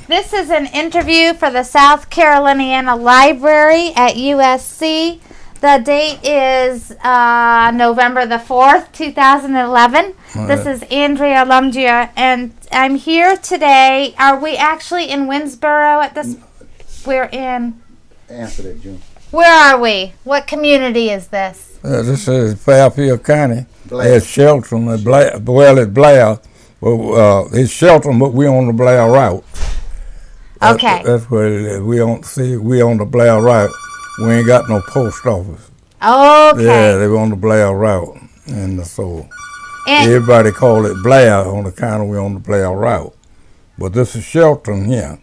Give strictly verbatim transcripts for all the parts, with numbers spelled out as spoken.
This is an interview for the South Caroliniana Library at U S C. The date is uh, November the fourth, two thousand eleven. Right. This is Andrea Lumgia, and I'm here today. Are we actually in Winsboro at this? We're in... Answer that, June. Where are we? What community is this? Uh, this is Fairfield County. Blair. It's Shelton. Blair, well, it's Blair. Well, uh, it's Shelton, but we're on the Blair route. That's, Okay. That's where it is. We on see we on the Blair route. We ain't got no post office. Okay. Yeah, they were on the Blair route, and so And everybody call it Blair on the kind of we on the Blair route. But this is Shelton here.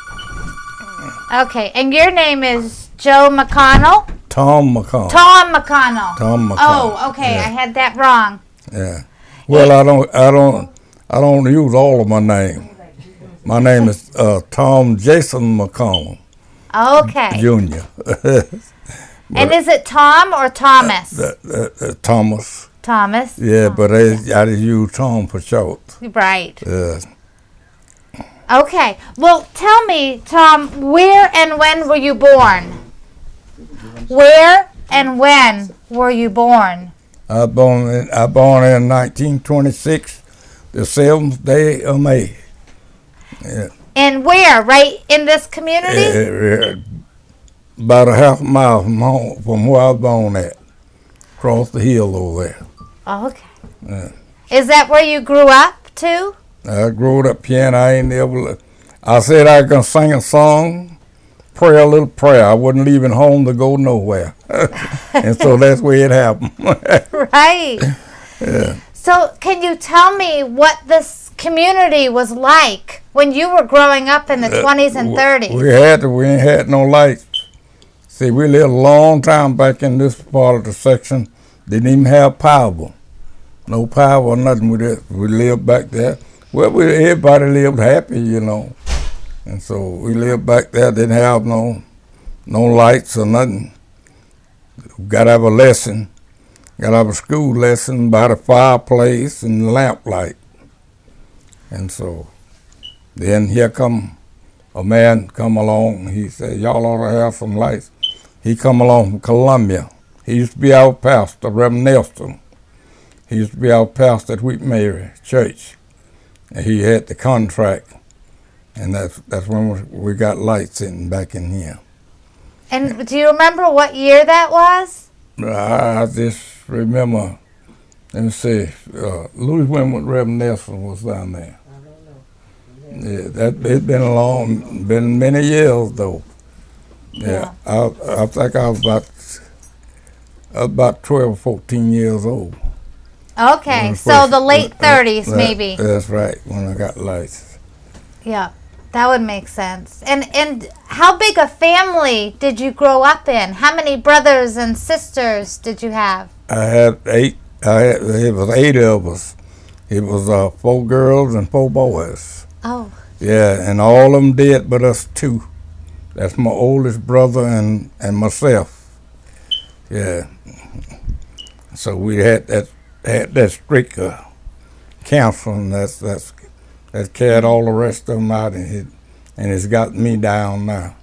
okay, and your name is Joe McConnell? Tom McConnell. Tom McConnell. Tom McConnell. Oh, okay, Yeah. I had that wrong. Yeah. Well, I don't, I don't, I don't use all of my name. My name is uh, Tom Jason McConnell, Okay. Junior And is it Tom or Thomas? Uh, uh, uh, Thomas. Thomas. Yeah, Oh, but I, I just use Tom for short. Right. Uh, Okay. Well, tell me, Tom, where and when were you born? Where and when were you born? I born in, I born in nineteen twenty-six, the seventh day of May. Yeah. And where? Right in this community? Uh, uh, about a half mile from home, from where I was born at, across the hill over there. Okay. Yeah. Is that where you grew up too? I grew up here and I ain't never, I said I was going to sing a song, pray a little prayer. I wasn't leaving home to go nowhere. And so that's where it happened. Right. Yeah. So can you tell me what this community was like when you were growing up in the twenties and thirties? We had to, we ain't had no lights. See, we lived a long time back in this part of the section. Didn't even have power. No power or nothing. We, did, we lived back there. Well, we, everybody lived happy, you know. And so we lived back there, didn't have no no lights or nothing. Got to have a lesson. Got to have a school lesson by the fireplace and the lamplight. And so then here come a man come along. He said, y'all ought to have some lights. He come along from Columbia. He used to be our pastor, Reverend Nelson. He used to be our pastor at Wheat Mary Church. And he had the contract. And that's that's when we, we got lights in back in here. And do you remember what year that was? I just remember, let me see, uh, Louis Wentworth Reverend Nelson was down there. I don't know. Yeah, that it's been a long, been many years though. Yeah, yeah. I I think I was about I was about twelve, fourteen years old. Okay, so first, the late thirties that, maybe. That's right, when I got lights. Yeah, that would make sense. And and how big a family did you grow up in? How many brothers and sisters did you have? I had eight. I had, it was eight of us. It was uh, four girls and four boys. Oh. Yeah, and all of them dead but us two. That's my oldest brother and, and myself. Yeah. So we had that had that streak of counseling that's that's that carried all the rest of them out, and it and it's got me down now.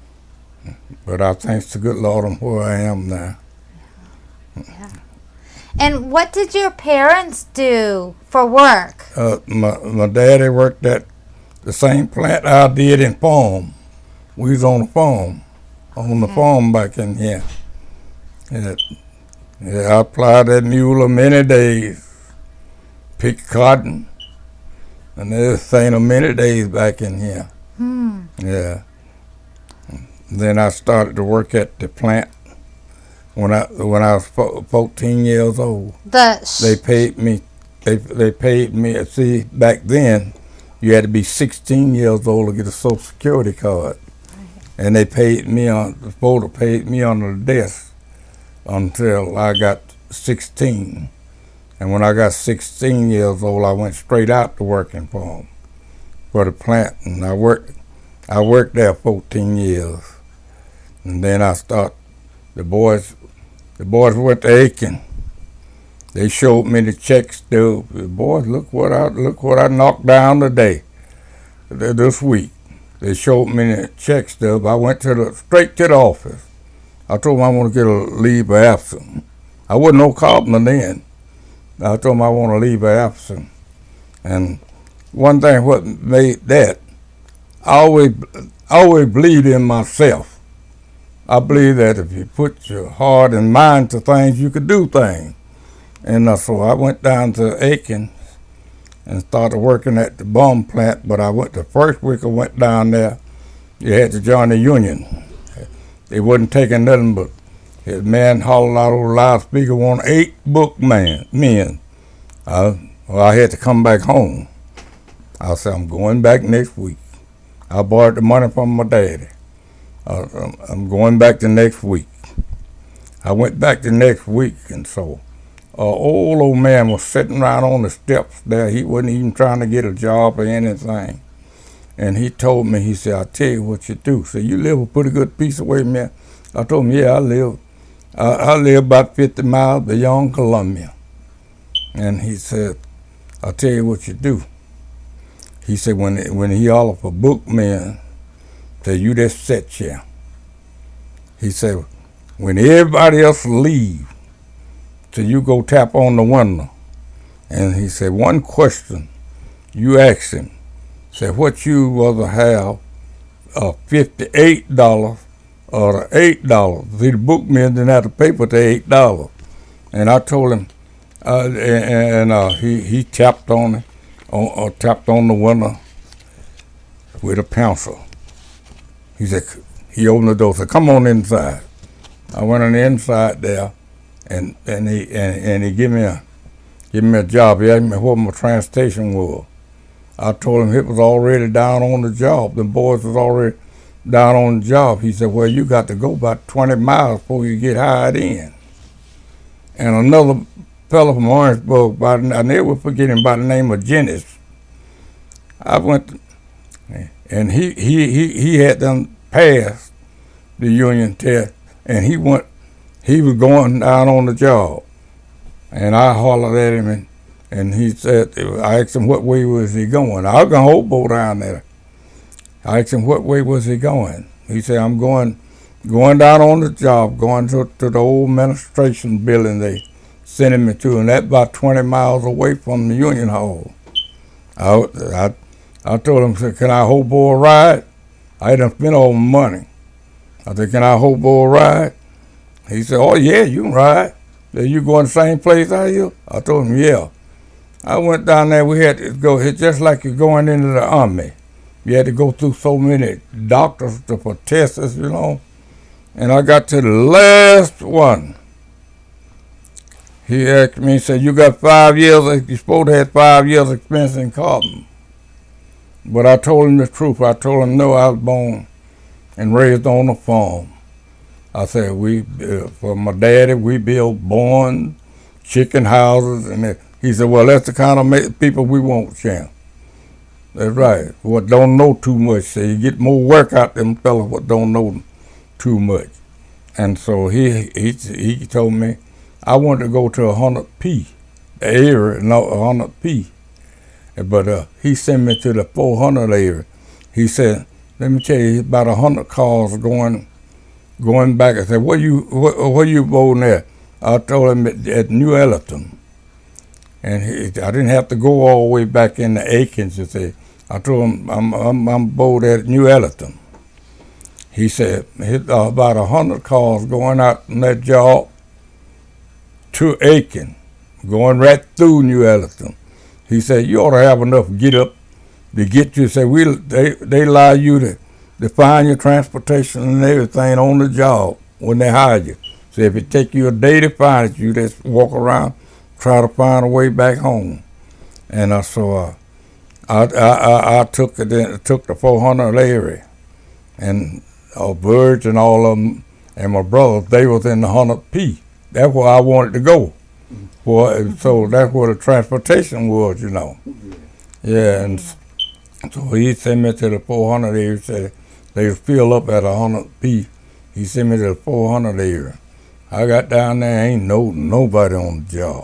But I thank the good Lord I'm where I am now. Yeah. And what did your parents do for work? Uh, my my daddy worked at the same plant I did in farm. We was on the farm, on the Okay. farm back in here. Yeah, yeah, I plied that mule many days, picked cotton, and everything a many days back in here. Hmm. Yeah. Then I started to work at the plant when I when I was fo- fourteen years old. The sh- They paid me. They they paid me. See, back then, you had to be sixteen years old to get a Social Security card, and they paid me on the folder paid me on the desk until I got sixteen. And when I got sixteen years old, I went straight out to working for them, for the plant, and I worked. I worked there fourteen years, and then I start. The boys, the boys went to Aiken. They showed me the checks. The boys, look what I look what I knocked down today, this week. They showed me the check stub. I went to the straight to the office. I told them I want to get a leave of absence. I wasn't no carpenter then. I told them I want to leave of absence. And one thing what made that, I always, I always believed in myself. I believe that if you put your heart and mind to things, you could do things. And uh, so I went down to Aiken and started working at the bomb plant. But I went the first week I went down there, you had to join the union. They wasn't taking nothing but his man hauled out over the loudspeaker, want eight book man, men. Uh, well, I had to come back home. I said, I'm going back next week. I borrowed the money from my daddy. Uh, I'm going back the next week. I went back the next week, and so an uh, old old man was sitting right on the steps there. He wasn't even trying to get a job or anything. And he told me, he said, I'll tell you what you do. So you live a pretty good piece away from here. I told him, yeah, I live. Uh, I live about fifty miles beyond Columbia. And he said, I'll tell you what you do. He said, when when he offered for bookmen, said, you just sit here. He said, when everybody else leave, so you go tap on the window. And he said, one question you ask him, said, what you rather have, uh, fifty-eight dollars or eight dollars? See, the bookmen didn't have to pay for the eight dollars. And I told him, uh, and, and uh, he, he tapped on it, on, uh, tapped on the window with a pencil. He said, he opened the door, said, come on inside. I went on the inside there, and and he and, and he gave me a give me a job. He asked me what my transportation was. I told him it was already down on the job. The boys was already down on the job. He said, well, you got to go about twenty miles before you get hired in. And another fellow from Orangeburg, by the, I never forget him, by the name of Jennings. I went, to, and he he he he had them passed the union test, and he went. He was going down on the job, and I hollered at him, and, and he said, I asked him what way was he going. I was going to hobo down there. I asked him what way was he going. He said, I'm going going down on the job, going to, to the old administration building they sending me to, and that's about twenty miles away from the Union Hall. I, I, I told him, said, can I hobo a ride? I hadn't spent all my money. I said, can I hobo a ride? He said, oh, yeah, you can ride. Said, you going the same place I you? I told him, yeah. I went down there. We had to go, it's just like you're going into the army. You had to go through so many doctors to, for tests, you know. And I got to the last one. He asked me, he said, you got five years, you're supposed to have five years experience in carbon. But I told him the truth. I told him, no, I was born and raised on a farm. I said, we, uh, for my daddy, we built barns, chicken houses, and it. He said, well, that's the kind of ma- people we want, champ. That's right. What don't know too much. So you get more work out them fellas what don't know too much. And so he he he told me I wanted to go to a hundred P, the area, no, a hundred P. But uh, he sent me to the four hundred area. He said, let me tell you, about a hundred cars going. Going back, I said, where you where, where you voting at? I told him at, at New Ellerton. And he, I didn't have to go all the way back into Aikens to say, I told him, I'm I'm, I'm voting at New Ellerton. He said, uh, about a hundred cars going out from that job to Aiken, going right through New Ellerton. He said, you ought to have enough get up to get you. Say, we they they allow you to They find your transportation and everything on the job when they hire you. So if it take you a day to find it, you just walk around, try to find a way back home. And uh, so uh, I, I, I I took it in, took the four hundred area, and uh, Verge and all of them, and my brothers, they was in the one hundred P. That's where I wanted to go. For, so that's where the transportation was, you know. Yeah, and so he sent me to the four hundred area, said, they fill up at one hundred P. He sent me to the four hundred area. I got down there, ain't no nobody on the job.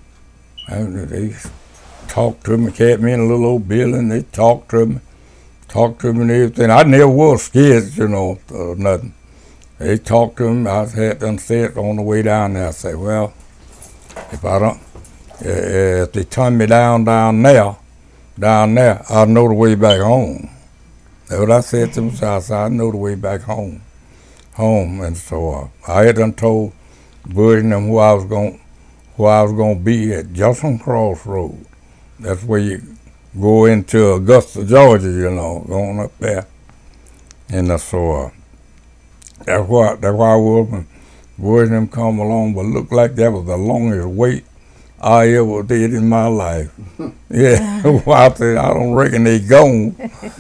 And they talked to me, kept me in a little old building. They talked to me, talked to me and everything. I never was scared, you know, or nothing. They talked to me. I had them said on the way down there. I said, well, if I don't, uh, if they turn me down down there, down there, I know the way back home. That's what I said to myself. I said, I know the way back home, home. And so uh, I had done told Bud and them who I was going, who I was going to be at Johnson Crossroad. That's where you go into Augusta, Georgia, you know, going up there. And uh, so uh, that's why that's why I was when Bud and them come along. But looked like that was the longest wait I ever did in my life. Yeah, well, I said, I don't reckon they gone.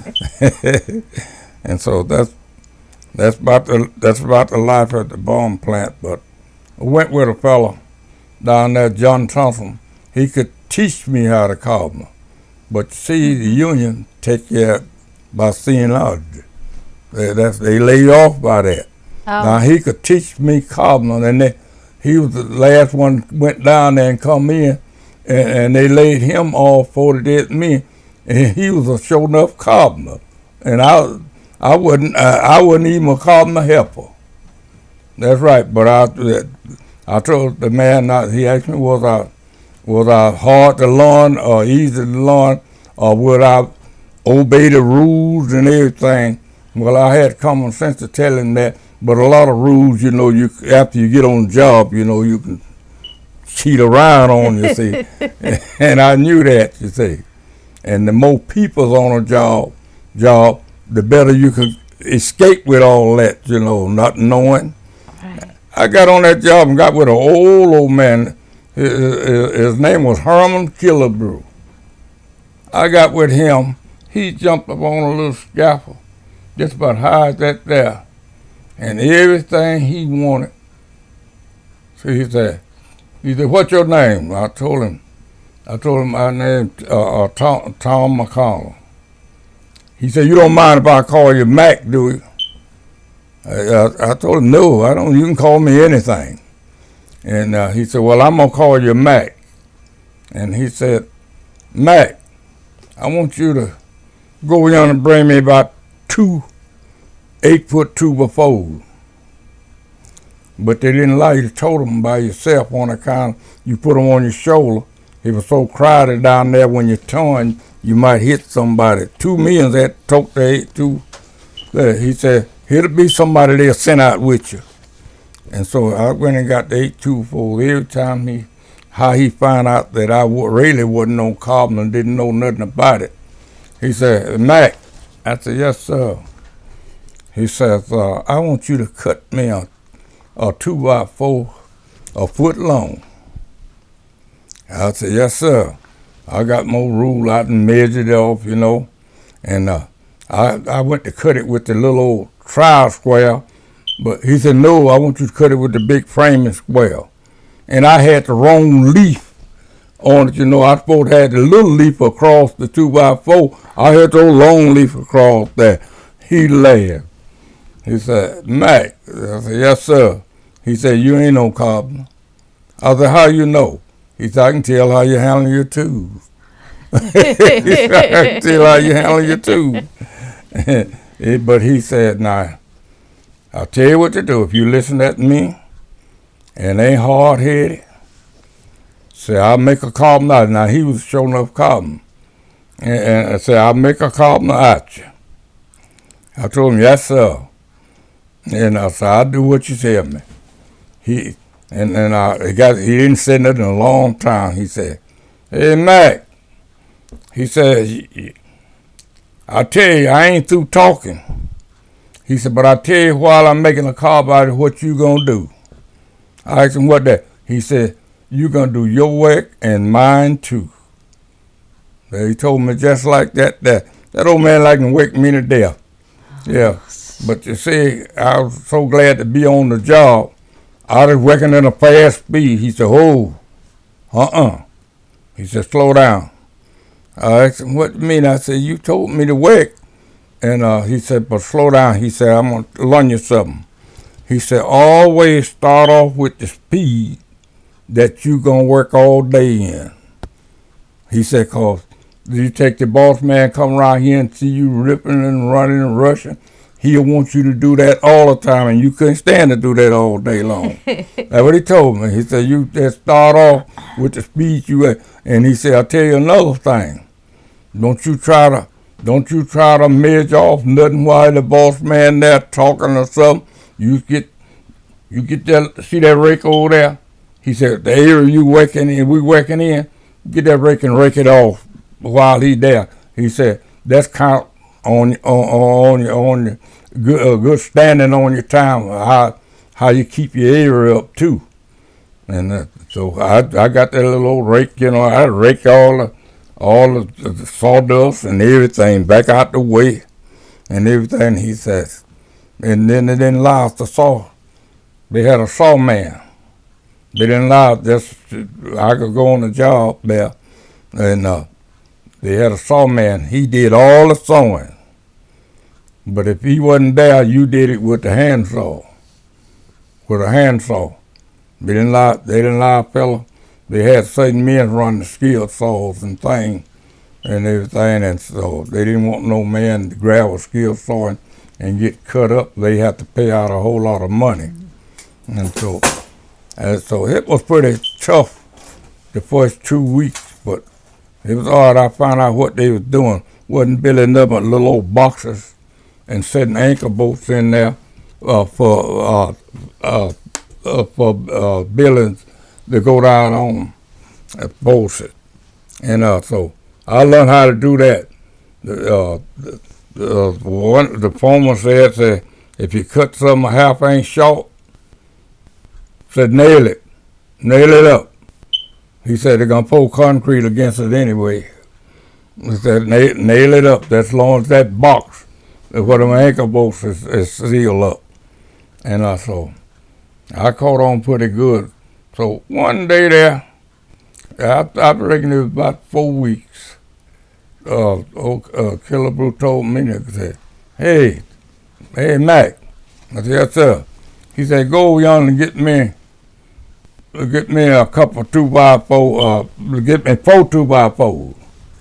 And so that's that's about the that's about the life at the bomb plant. But I went with a fellow down there, John Thompson. He could teach me how to carbon. But see, the union take care by seniority. They, that's, they laid off by that. Oh. Now he could teach me carbon, and they, he was the last one went down there and come in, and, and they laid him off for they did me, and he was a sure enough carpenter, and I I wasn't uh, I wasn't even a carpenter helper. That's right, but I I told the man, not, he asked me was I was I hard to learn or easy to learn, or would I obey the rules and everything? Well, I had common sense to tell him that. But a lot of rules, you know, you after you get on the job, you know, you can cheat around on, you see. And I knew that, you see. And the more people's on a job, job, the better you can escape with all that, you know, not knowing. Right. I got on that job and got with an old, old man. His, his, his name was Herman Killebrew. I got with him. He jumped up on a little scaffold, just about high as that there. And everything he wanted. So he said, he said, what's your name? I told him, I told him my name, uh, uh, Tom, Tom McConnell. He said, you don't mind if I call you Mac, do you? I, I, I told him, no, I don't, you can call me anything. And uh, he said, well, I'm going to call you Mac. And he said, Mac, I want you to go down and bring me about two eight foot two by four. But they didn't allow you to tote them by yourself on account you put them on your shoulder. It was so crowded down there when you turn, you might hit somebody. Two millions that tote the eight two. He said, it'll be somebody they'll send out with you. And so I went and got the eight two four. Every time he, how he found out that I really wasn't no carbon and didn't know nothing about it. He said, Mac. I said, yes, sir. He says, uh, I want you to cut me a, a two by four, a foot long. I said, yes, sir. I got more rule out and measured it off, you know. And uh, I, I went to cut it with the little old trial square. But he said, no, I want you to cut it with the big framing square. And I had the wrong leaf on it, you know. I was supposed to have the little leaf across the two by four. I had the long leaf across there. He laughed. He said, Mac. I said, yes, sir. He said, you ain't no carpenter. I said, how you know? He said, I can tell how you handle your tools. He said, I can tell how you handle your tools. But he said, nah, I'll tell you what to do. If you listen to me and ain't hard-headed, say, I'll make a carpenter. Now, he was showing up carpenter. And, and I said, I'll make a carpenter out you. I told him, yes, sir. And I said, I'll do what you tell me. He and and I he got he didn't say nothing in a long time. He said, hey Mac. He said, I tell you, I ain't through talking. He said, but I tell you while I'm making a call about it, what you gonna do? I asked him what that. He said, you gonna do your work and mine too. So he told me just like that. That that old man like to wake me to death. Yeah. But you see, I was so glad to be on the job. I was working at a fast speed. He said, oh, uh-uh. He said, slow down. I asked him, what do you mean? I said, you told me to work. And uh, he said, but slow down. He said, I'm going to learn you something. He said, always start off with the speed that you're going to work all day in. He said, because you take the boss man come around here and see you ripping and running and rushing, he'll want you to do that all the time, and you couldn't stand to do that all day long. That's what he told me. He said, you just start off with the speed you at. And he said, I'll tell you another thing. Don't you try to, don't you try to measure off nothing while the boss man there talking or something. You get, you get that, see that rake over there? He said, the area you working in, we working in, get that rake and rake it off while he's there. He said, that's count on on on your on your good uh, good standing on your time, how how you keep your area up too. And uh, so I I got that little old rake, you know, I rake all the all the, the sawdust and everything back out the way and everything. He says, and then they didn't allow us to saw. They had a saw man. They didn't allow just I could go on the job there, and uh, they had a saw man. He did all the sawing, but if he wasn't there, you did it with the handsaw. With a handsaw, they didn't allow. They didn't allow a fella. They had certain men run the skilled saws and things and everything, and so they didn't want no man to grab a skilled saw and, and get cut up. They had to pay out a whole lot of money, and so. And so it was pretty tough the first two weeks, but it was hard. I found out what they was doing. Wasn't building up little old boxes and setting anchor boats in there uh, for uh, uh, uh, for uh, buildings to go down on uh, boats. And uh, so I learned how to do that. The, uh, the, the, one, the foreman said, said, if you cut something a half inch short, said, nail it. Nail it up. He said, they're going to pour concrete against it anyway. He said, nail, nail it up. That's as long as that box, where the anchor boats is, is sealed up. And uh, so I caught on pretty good. So one day there, I, I reckon it was about four weeks, uh, old, uh, Killebrew told me, he said, hey, hey, Mac. I said, yes, sir. He said, go yonder and get me Get me a couple two by four. Uh, get me four two by fours.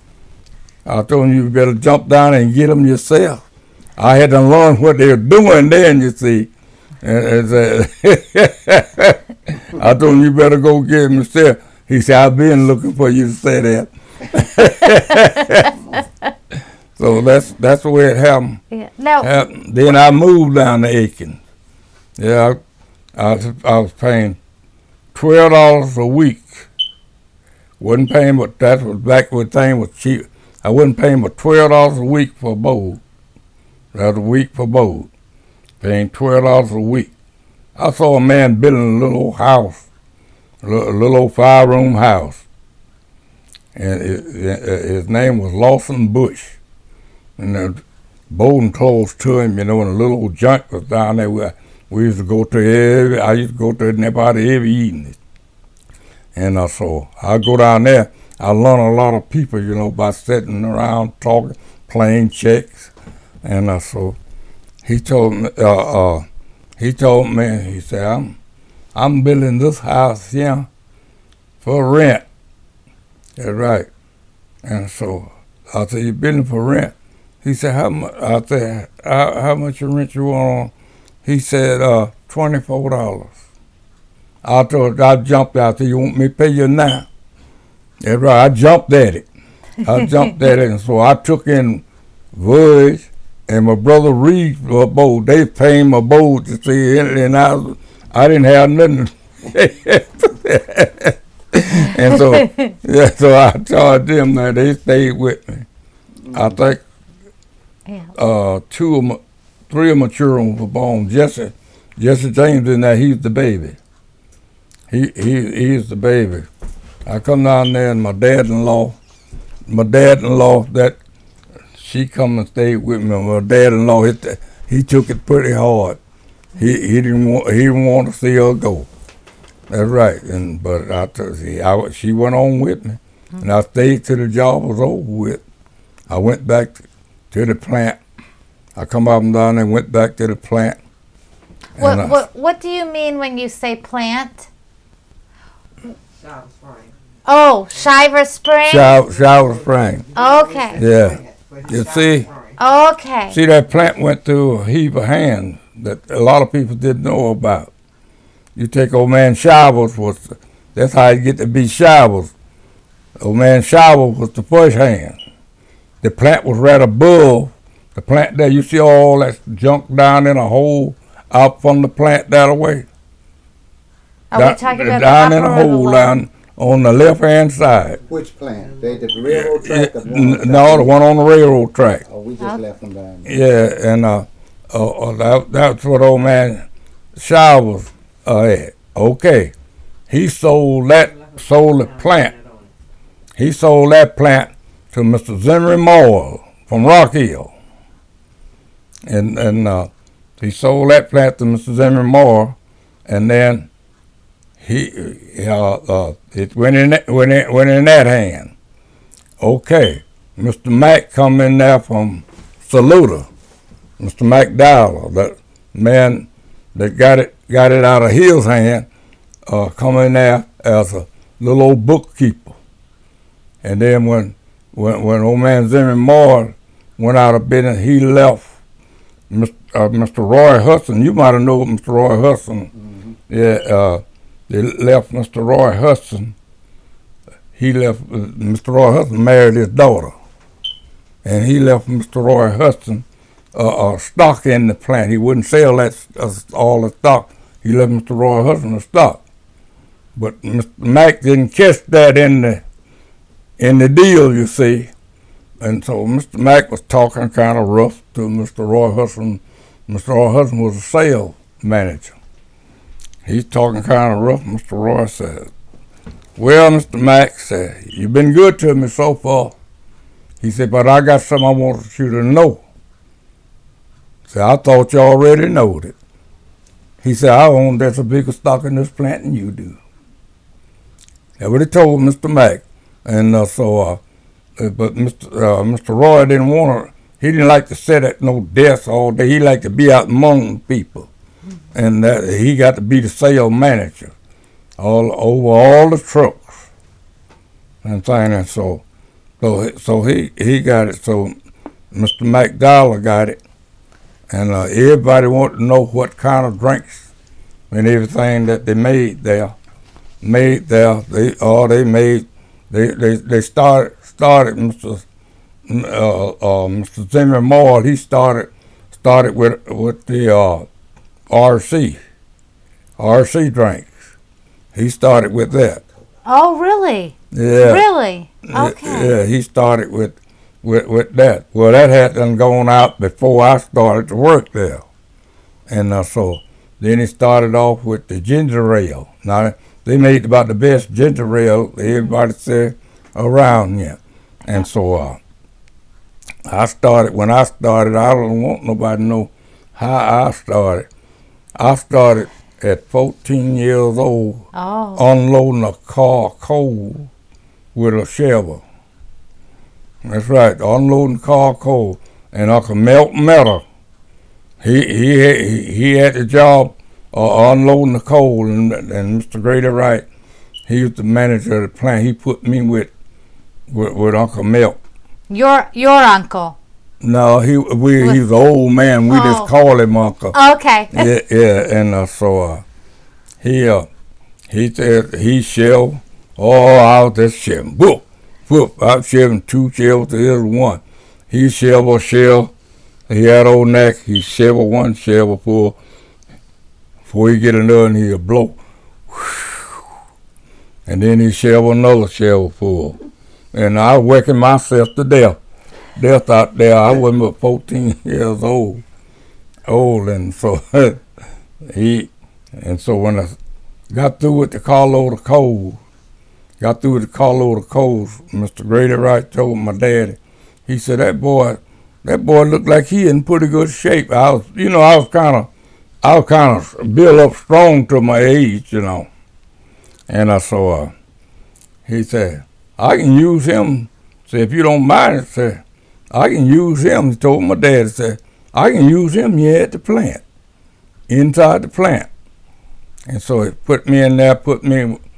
I told him you better jump down and get them yourself. I had to learn what they were doing then, you see. And, and uh, I told him you better go get them yourself. He said, I've been looking for you to say that. So that's that's the way it happened. Yeah. No. happened. Then I moved down to Aiken. Yeah, I, I, was, I was paying twelve dollars a week. Wasn't paying, but that was back when thing was cheap. I wasn't paying but twelve dollars a week for a boat. That was a week for boat. Paying twelve dollars a week. I saw a man building a little old house, a little, a little old five-room house. And it, it, his name was Lawson Bush. And the boating close to him, you know, and a little old junk was down there where we used to go to every, I used to go to it about every evening. And uh, so I go down there, I learn a lot of people, you know, by sitting around talking, playing checks. And uh, so he told me, uh, uh, he told me, he said, I'm, I'm building this house here for rent. That's right. And so I said, you're building for rent? He said, how much? I said, how, how much rent you want on? He said, uh, twenty-four dollars. I told I jumped out there, you want me to pay you now? That's right, I jumped at it. I jumped at it, and so I took in Voyage and my brother Reed for a boat. They paid my boat, you see, and, and I, was, I didn't have nothing. And so, yeah, so I charged them that they stayed with me. I think Yeah. uh, two of my, three of my children were born. Jesse, Jesse James in there, he's the baby. He he he's the baby. I come down there and my dad-in-law, my dad-in-law, that she come and stayed with me. My dad-in-law, he, he took it pretty hard. He he didn't want he didn't want to see her go. That's right. And but I see, I she went on with me, mm-hmm. and I stayed till the job was over with. I went back to, to the plant. I come up and down and went back to the plant. What I, what what do you mean when you say plant? Satisfying. Oh, Shiver Spring? Shiver, Shiver Spring. Okay. Yeah. You see, Okay. see that plant went through a heap of hands that a lot of people didn't know about. You take old man Shivers, was that's how you get to be Shivers. Old man Shivers was the first hand. The plant was right above the plant there. You see all that junk down in a hole out from the plant that away. Are down, we talking about down the in a upper or the hole lower? down on the left hand side. Which plant? They the railroad track? or the one N- on the No, the track? one on the railroad track. Oh, we just Huh? left them down there. Yeah, and uh, uh, uh that, that's what old man Shivers uh, had. Okay, he sold that, sold the plant. He sold that plant to Mister Zimmerman Moore from Rock Hill, and and uh, he sold that plant to Mister Zimmerman Moore, and then he uh, uh, it went in that, went in, went in that hand. Okay, Mister Mack come in there from Saluda, Mister Mack Dowler, that man that got it got it out of his hand, uh, come in there as a little old bookkeeper. And then when when when old man Zimmerman Moore went out of business, he left Mister Uh, Mister Roy Hudson. You might have known Mister Roy Hudson. Mm-hmm. Yeah, uh, they left Mister Roy Hudson. He left uh, Mister Roy Hudson married his daughter, and he left Mister Roy Hudson uh, uh, stock in the plant. He wouldn't sell that uh, all the stock. He left Mister Roy Hudson the stock, but Mister Mack didn't catch that in the in the deal, you see, and so Mister Mack was talking kind of rough to Mister Roy Hudson. Mister Roy Hudson was a sales manager. He's talking kind of rough. Mister Roy said, "Well, Mister Mack said, you've been good to me so far." He said, "But I got something I want you to know." Said, "I thought you already knowed it." He said, "I own that's a bigger stock in this plant than you do." That's what he told Mister Mack. And uh, so, uh, uh, but Mister Uh, Mister Roy didn't want to, he didn't like to sit at no desk all day. He liked to be out among people. And uh, he got to be the sales manager all over all the trucks and things. And so, so, so he, he got it. So Mister McDowell got it. And uh, everybody wanted to know what kind of drinks and everything that they made there. Made there. They, oh, they made, they, they, they started, started Mister Uh, uh, Mister Zimmerman Moore, he started, started with, with the uh, R C, R C drinks. He started with that. Oh, really? Yeah. Really? Yeah, Okay. Yeah, he started with, with, with that. Well, that had done gone out before I started to work there. And uh, so then he started off with the ginger ale. Now, they made about the best ginger ale everybody said around here. And so uh, I started, when I started, I don't want nobody to know how I started. I started at fourteen years old, Oh. unloading a car coal with a shovel. That's right, unloading car coal. And Uncle Melton Meadow, he he had, he, he had the job of unloading the coal, and, and Mister Grady Wright, he was the manager of the plant. He put me with with, with Uncle Melton. Your your uncle. No, he we he was an old man. We Oh. just call him Uncle. Okay. Yeah, yeah, and uh, so uh, he uh, he said he shelled. Oh, I was just shelling. Whoop, whoop. I was shelling two shells to his one. He shoveled a shell. He had old neck. He shoveled one shell before before he get another, and he'll blow. And then he shoveled another shell full. And I was working myself to death. Death out there. I was but fourteen years old. Old, and so he, and so when I got through with the carload of coal, got through with the carload of coals, Mister Grady Wright told my daddy, he said, that boy, that boy looked like he in pretty good shape. I was, you know, I was kind of, I was kind of built up strong to my age, you know. And I saw, uh, he said, I can use him. Say, if you don't mind, say, I can use him. He told my dad, said, I can use him here at the plant, inside the plant. And so he put me in there, put me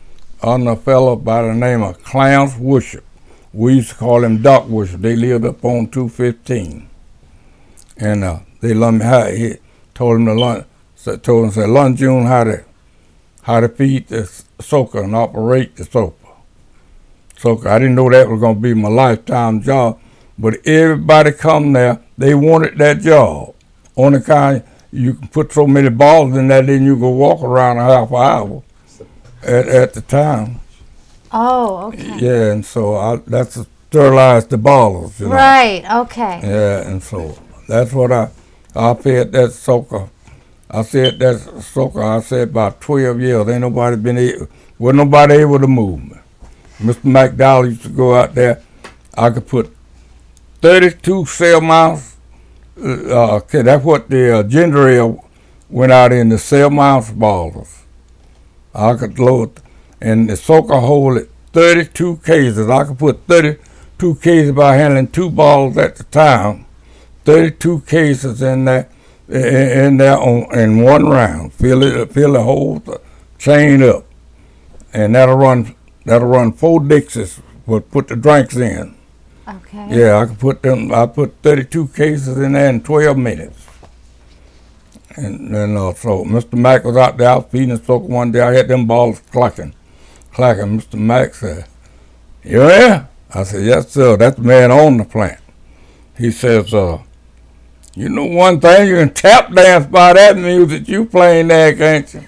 under a fellow by the name of Clarence Worship. We used to call him Doc Worship. They lived up on two fifteen. And uh, they learned me how, he told him to learn, so, told him, said, learn June how to, how to feed the soaker and operate the soaker. Soaker. I didn't know that was going to be my lifetime job, but everybody come there, they wanted that job. On the kind, you can put so many balls in that, then you can walk around a half hour at, at the time. Oh, okay. Yeah, and so I, that's to sterilize the ballers. You know? Right, okay. Yeah, and so that's what I, I fed that soaker. I said that soaker, I said about twelve years, ain't nobody been able, wasn't nobody able to move me. Mister McDowell used to go out there, I could put thirty-two cell mounts, uh, okay, that's what the uh, ginger ale went out in, the cell mounts ballers. I could load, and the soaker hold it thirty-two cases. I could put thirty-two cases by handling two balls at the time, thirty-two cases in there, in there on, in one round. Fill it, fill the whole chain up, and that'll run, that'll run four Dixies. We'll put the drinks in. Okay. Yeah, I could put them. I put thirty-two cases in there in twelve minutes. And then uh, so Mister Mack was out there out feeding the soaker one day. I had them balls clacking, clacking. Mister Mack said, "You there?" I said, "Yes, sir." That's the man on the plant. He says, uh, "You know one thing, you can tap dance by that music you playing there, can't you?"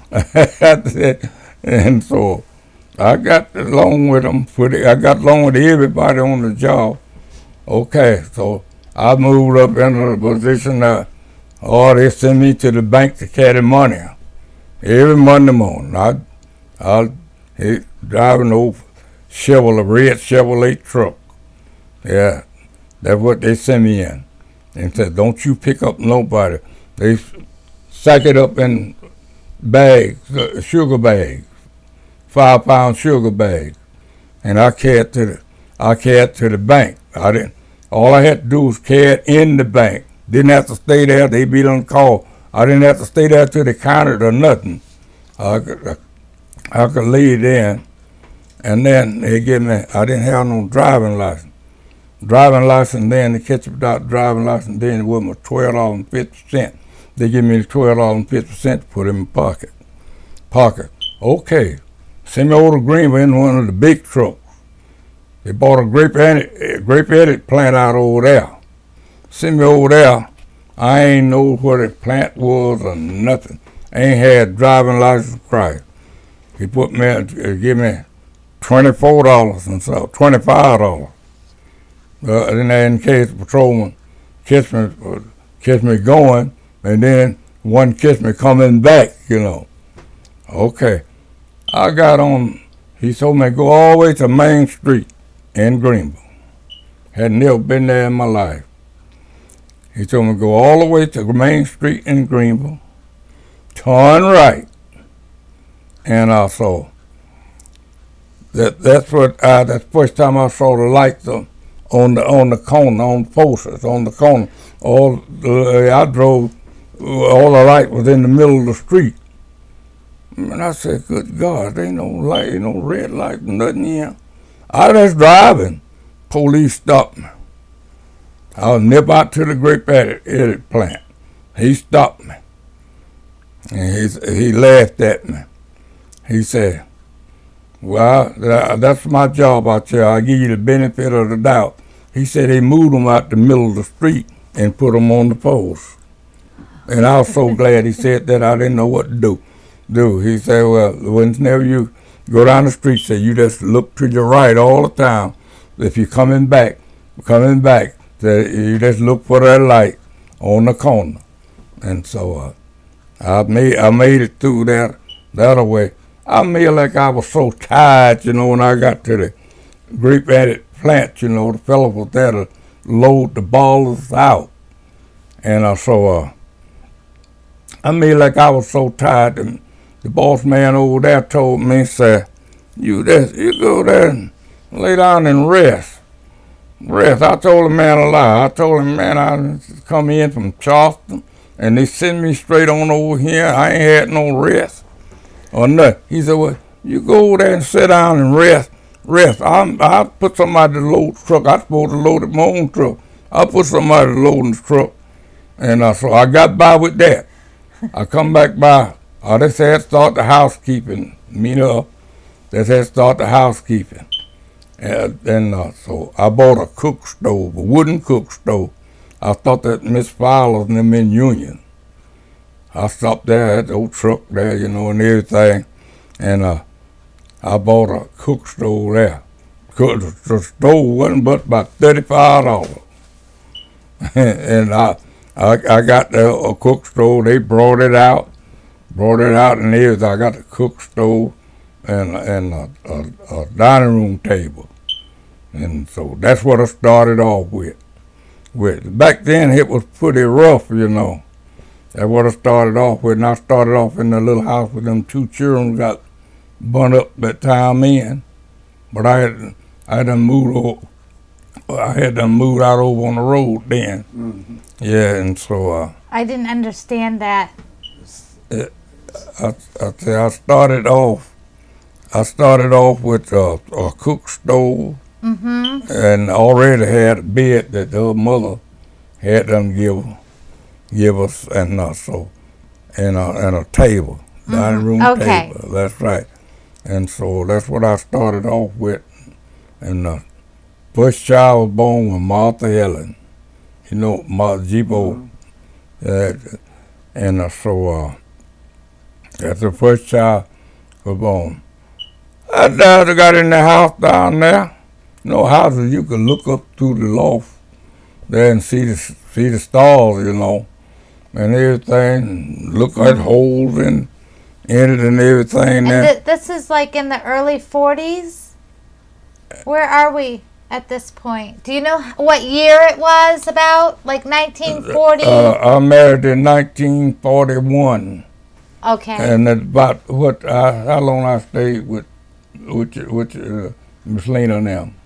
I said, and so I got along with them. I got along with everybody on the job. Okay, so I moved up into the position that, oh, they send me to the bank to carry money every Monday morning. I, I, he driving an old Chevrolet, red Chevrolet truck. Yeah, that's what they send me in. And said, don't you pick up nobody. They sack it up in bags, uh, sugar bags, five pound sugar bags, and I carried to the, I carried to the bank. I didn't. All I had to do was carry it in the bank. Didn't have to stay there. They be on call. I didn't have to stay there till they counted or nothing. I could, I could lay it in, and then they give me. I didn't have no driving license. Driving license, then they catch me without driving license. Then it was my twelve dollars and fifty cents. They give me the twelve dollars and fifty cents to put in my pocket. Pocket. Okay. Send me over to Greenville in one of the big trucks. They bought a grape edit, grape edit plant out over there. Send me over there. I ain't know where the plant was or nothing. I ain't had driving license Christ. He put me, uh, give me twenty-four dollars and so, twenty-five dollars. Uh, then in case the patrolman catch me, uh, catch me going, and then one catch me coming back, you know. Okay. I got on, he told me to go all the way to Main Street in Greenville. Had never been there in my life. He told me to go all the way to Main Street in Greenville, turn right, and I saw that. That's what. I, that's the first time I saw the lights on, on the on the corner, on the posters, on the corner. All uh, I drove, all the light was in the middle of the street, and I said, "Good God, there ain't no light, ain't no red light, nothing here." I was just driving. Police stopped me. I was nip out to the grape edit, edit plant. He stopped me. And he, he laughed at me. He said, well, that's my job out there. I give you the benefit of the doubt. He said they moved them out the middle of the street and put them on the post. And I was so glad he said that. I didn't know what to do. do. He said, well, whenever you go down the street, say you just look to your right all the time. If you're coming back, coming back, that you just look for that light on the corner. And so uh, I made I made it through that that way. I made like I was so tired, you know, when I got to the grape edit plant, you know, the fellow was there to load the balls out. And uh, so uh, I made like I was so tired, and the boss man over there told me, said, you just, you go there and lay down and rest. Rest. I told the man a lie. I told him, man, I come in from Charleston, and they sent me straight on over here. I ain't had no rest or nothing. He said, well, You go over there and sit down and rest. Rest. I'm, I put somebody to load the truck. I supposed to load it my own truck. I put somebody to load in the truck. And uh, so I got by with that. I come back by. I just had to start the housekeeping. Me know. Just had to start the housekeeping. And, and uh, so I bought a cook stove, a wooden cook stove. I thought that Miss Fowler's and them in Union. I stopped there at the old truck there, you know, and everything. And uh, I bought a cook stove there. Cook, the stove wasn't but about thirty-five dollars. And I, I I got the a cook stove. They brought it out, brought it out, and everything. I got the cook stove and and a, a, a dining room table. And so that's what I started off with. With back then it was pretty rough, you know. That's what I started off with. And I started off in the little house with them two children got burnt up that time in. But I had I had them moved over, I had them moved out over on the road then. Mm-hmm. Yeah, and so uh, I didn't understand that. It, I I say I started off. I started off with uh, a cook stove, mm-hmm. and already had a bed that her mother had them give give us, and uh, so and uh, and a table, mm-hmm. dining room okay. table. That's right. And so that's what I started off with. And the first child was born with Martha Helen, you know, Martha Jibo. Mm-hmm. Uh, and uh, so uh, that's the first child was born. I died, I got in the house down there. You know, houses you could look up through the loft there and see the, see the stars, you know, and everything, look at holes in, in it and everything. And there. th- this is like in the early forties? Where are we at this point? Do you know what year it was about? Like nineteen forty? Uh, I married in nineteen forty-one. Okay. And that's about what, I, how long I stayed with, with, with uh, Miss Lena and them.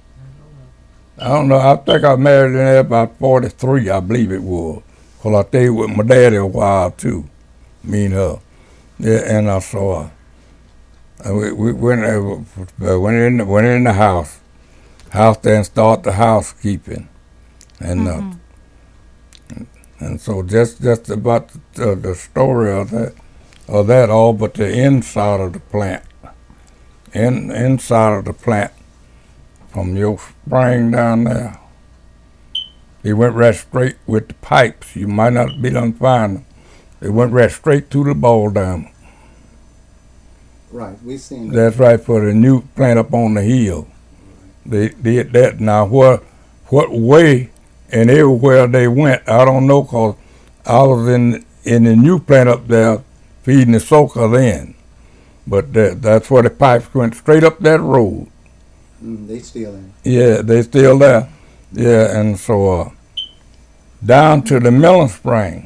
I don't know, I think I married in there about forty-three, I believe it was. Because I stayed with my daddy a while too, me and her. Yeah, and I saw her. And we, we went, uh, went, in, went in the house, house there and started the housekeeping. And mm-hmm. uh, and, and so just just about the, the story of that, of that all but the inside of the plant. In, inside of the plant, from your spring down there, they went right straight with the pipes. You might not be done find them. They went right straight to the ball dam. Right, we seen that. That's right, for the new plant up on the hill. They did that. Now, what what way and everywhere they went, I don't know, because I was in in the new plant up there feeding the soaker then. But that, that's where the pipes went straight up that road. Mm, they still in. Yeah, they still there. Yeah, and so uh, down to the Millen Spring,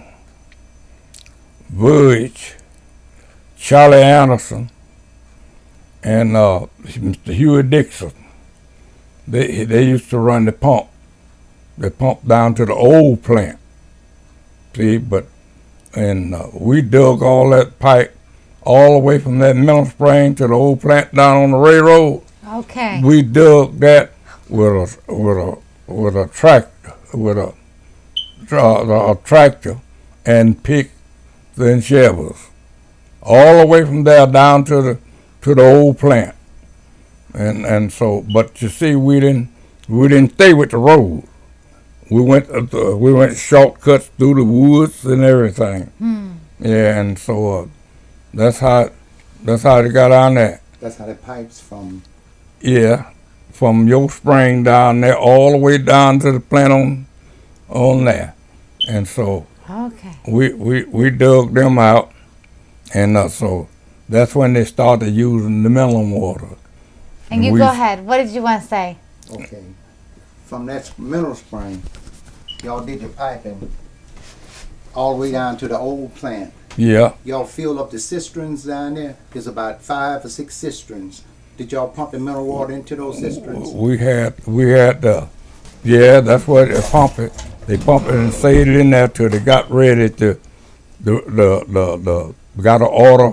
Budge, Charlie Anderson, and uh, Mister Huey Dixon, they they used to run the pump. They pumped down to the old plant. See, but and uh, we dug all that pipe all the way from that Millen Spring to the old plant down on the railroad. Okay. We dug that with a with a with a tractor with a, a, a tractor and pick and shovels all the way from there down to the to the old plant. And and so, but you see, we didn't we didn't stay with the road. We went uh, we went shortcuts through the woods and everything. Hmm. Yeah, and so uh, that's how that's how they got on there. That's how the pipes from. Yeah, from your spring down there all the way down to the plant on on there, and so okay. we we we dug them out, and uh, so that's when they started using the melon water. And, and you we, go ahead. What did you want to say? Okay, from that mineral spring, y'all did your piping all the way down to the old plant. Yeah. Y'all filled up the cisterns down there. There's about five or six cisterns. Did y'all pump the mineral water into those cisterns? We had, we had, uh, yeah, that's where they pump it. They pump it and stayed it in there till they got ready to, the, the, the, the got an order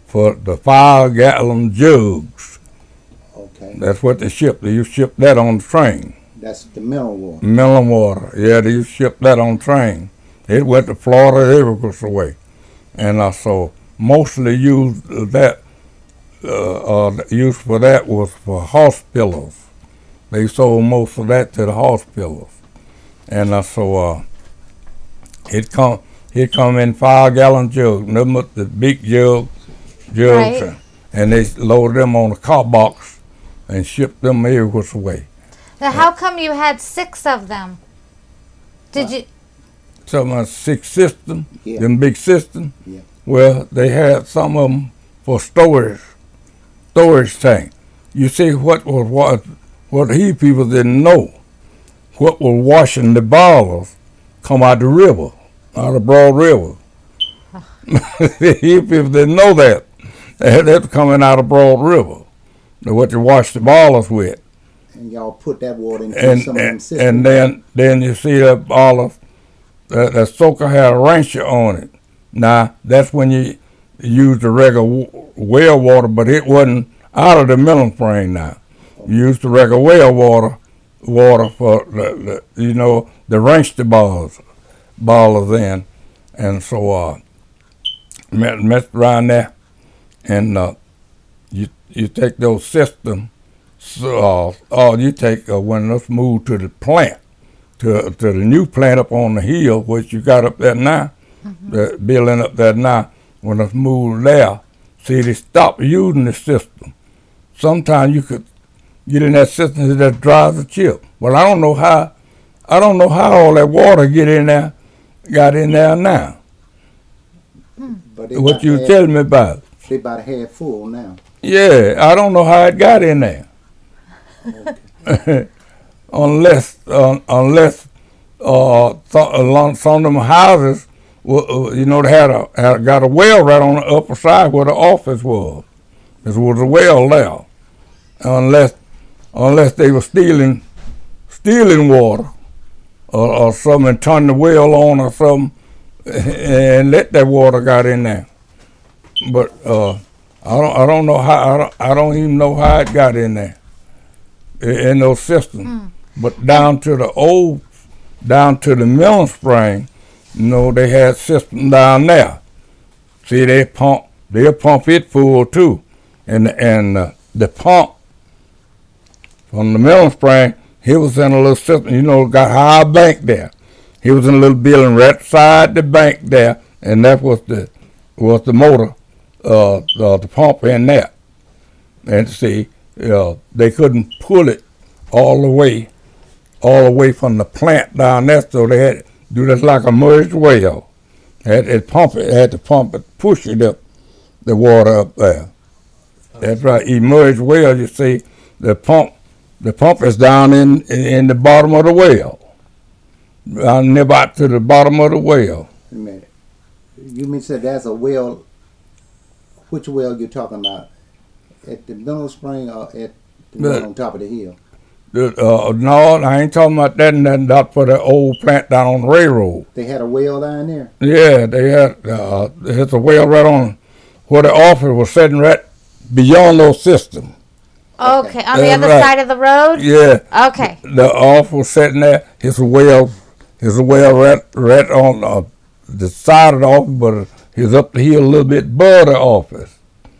for the five gallon jugs. Okay. That's what they ship. They used to ship that on the train. That's the mineral water. Mineral water. Yeah, they used to ship that on the train. It went to Florida every way. And uh, so mostly used that, uh, uh, use for that was for hospitals. They sold most of that to the hospitals. And uh, so uh, it come it come in five gallon jugs, them with the big jug, jugs, Right. and they loaded them on a car box and shipped them every way. Now, how come you had six of them? Did you? Some of six system, Yeah. them big system. Yeah. Well, they had some of them for storage, storage tank. You see what was what what he people didn't know. What was washing the bottles come out the river, out of Broad River. He people didn't know that. That that's coming out of Broad River. What you wash the bottles with. And y'all put that water into And some of them and, systems. and then then you see that bottle, that, that soaker had a rancher on it. Now that's when you use the regular w- well water, but it wasn't out of the Millen Spring. Now you use the regular well water, water for the, the you know the rancher balls, ballers in, and so uh, mess, mess around there, and uh, you you take those systems. So, uh, oh, you take uh, when let's move to the plant, to to the new plant up on the hill, which you got up there now, Mm-hmm. the building up there now. When let's move there, see they stop using the system. Sometimes you could get in that system that dries the chip. Well, I don't know how, I don't know how all that water get in there, got in there now. But they What about you half- telling me about? They about half full now. Yeah, I don't know how it got in there. unless uh, unless uh, th- along some of them houses, well, uh, you know, they had a had, got a well right on the upper side where the office was. There was a well there. Unless unless they were stealing stealing water or, or something, and turned the well on or something, and let that water got in there. But uh, I don't I don't know how I don't, I don't even know how it got in there in, in those systems. Mm. But down to the old, down to the Millen Spring, you know, they had system down there. See, they pump they pump it full too, and and uh, the pump from the Millen Spring, he was in a little system. You know, got high bank there. He was in a little building right beside the bank there, and that was the was the motor. Uh, the, the pump in there, and see, uh, they couldn't pull it all the way, all the way from the plant down there, so they had to do this like a merged well. Had to pump it, had to pump it, push it up, the water up there. That's right, emerged well. You see, the pump, the pump is down in in, in the bottom of the well, down near about to the bottom of the well. Wait a minute. You mean said that's a well? Which well you talking about? At the Mineral Spring or at the The- one on top of the hill? The, uh, no, I ain't talking about that and that, not for the old plant down on the railroad. They had a well down there. Yeah, they had, uh, there's a well right on where the office was sitting right beyond those systems. Okay, on the That's other right. side of the road. Yeah, Okay. the office was sitting there. His well, his well right, right on uh, the side of the office, but he's up the hill a little bit above the office.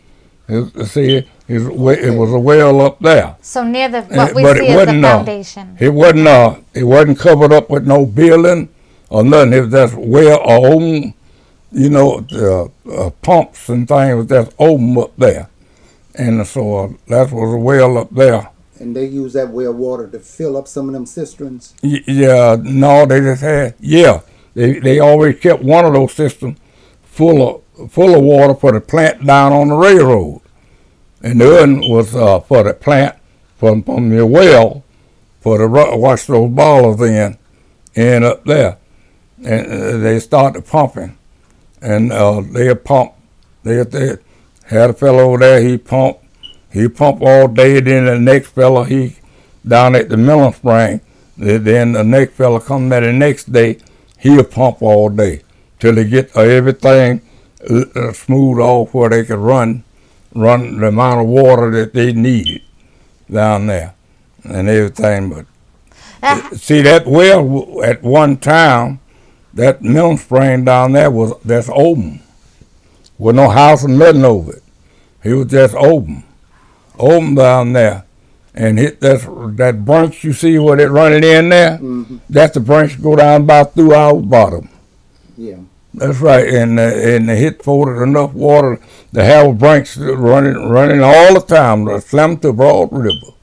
His, see, his, we- it was a well up there. So near the what Uh, we but it see as the wasn't, uh, foundation. It wasn't uh, it wasn't covered up with no building or nothing. It was just well open, you know, the uh, pumps and things was just open up there, and so uh, that was a well up there. And they use that well water to fill up some of them cisterns. Y- yeah, no, they just had yeah. They they always kept one of those systems full of full of water for the plant down on the railroad, and the other one was uh, for the plant from from the well for the ru- wash those ballers in and up there, and uh, they started pumping, and uh, they pump. They, they had a fellow over there. He pumped. He pumped all day. Then the next fellow he down at the Millen Spring. Then the next fellow come there the next day. He'll pump all day till they get uh, everything uh, smooth off where they could run, run the amount of water that they needed down there and everything. But Uh, see, that well at one time, that mill spring down there was that's open, with no house and nothing over it. It was just open, open down there, and hit that that branch you see where it running in there. Mm-hmm. That's the branch go down about through our bottom. Yeah. That's right, and uh, and they hit forward enough water to have branch running running all the time, to slam to Broad River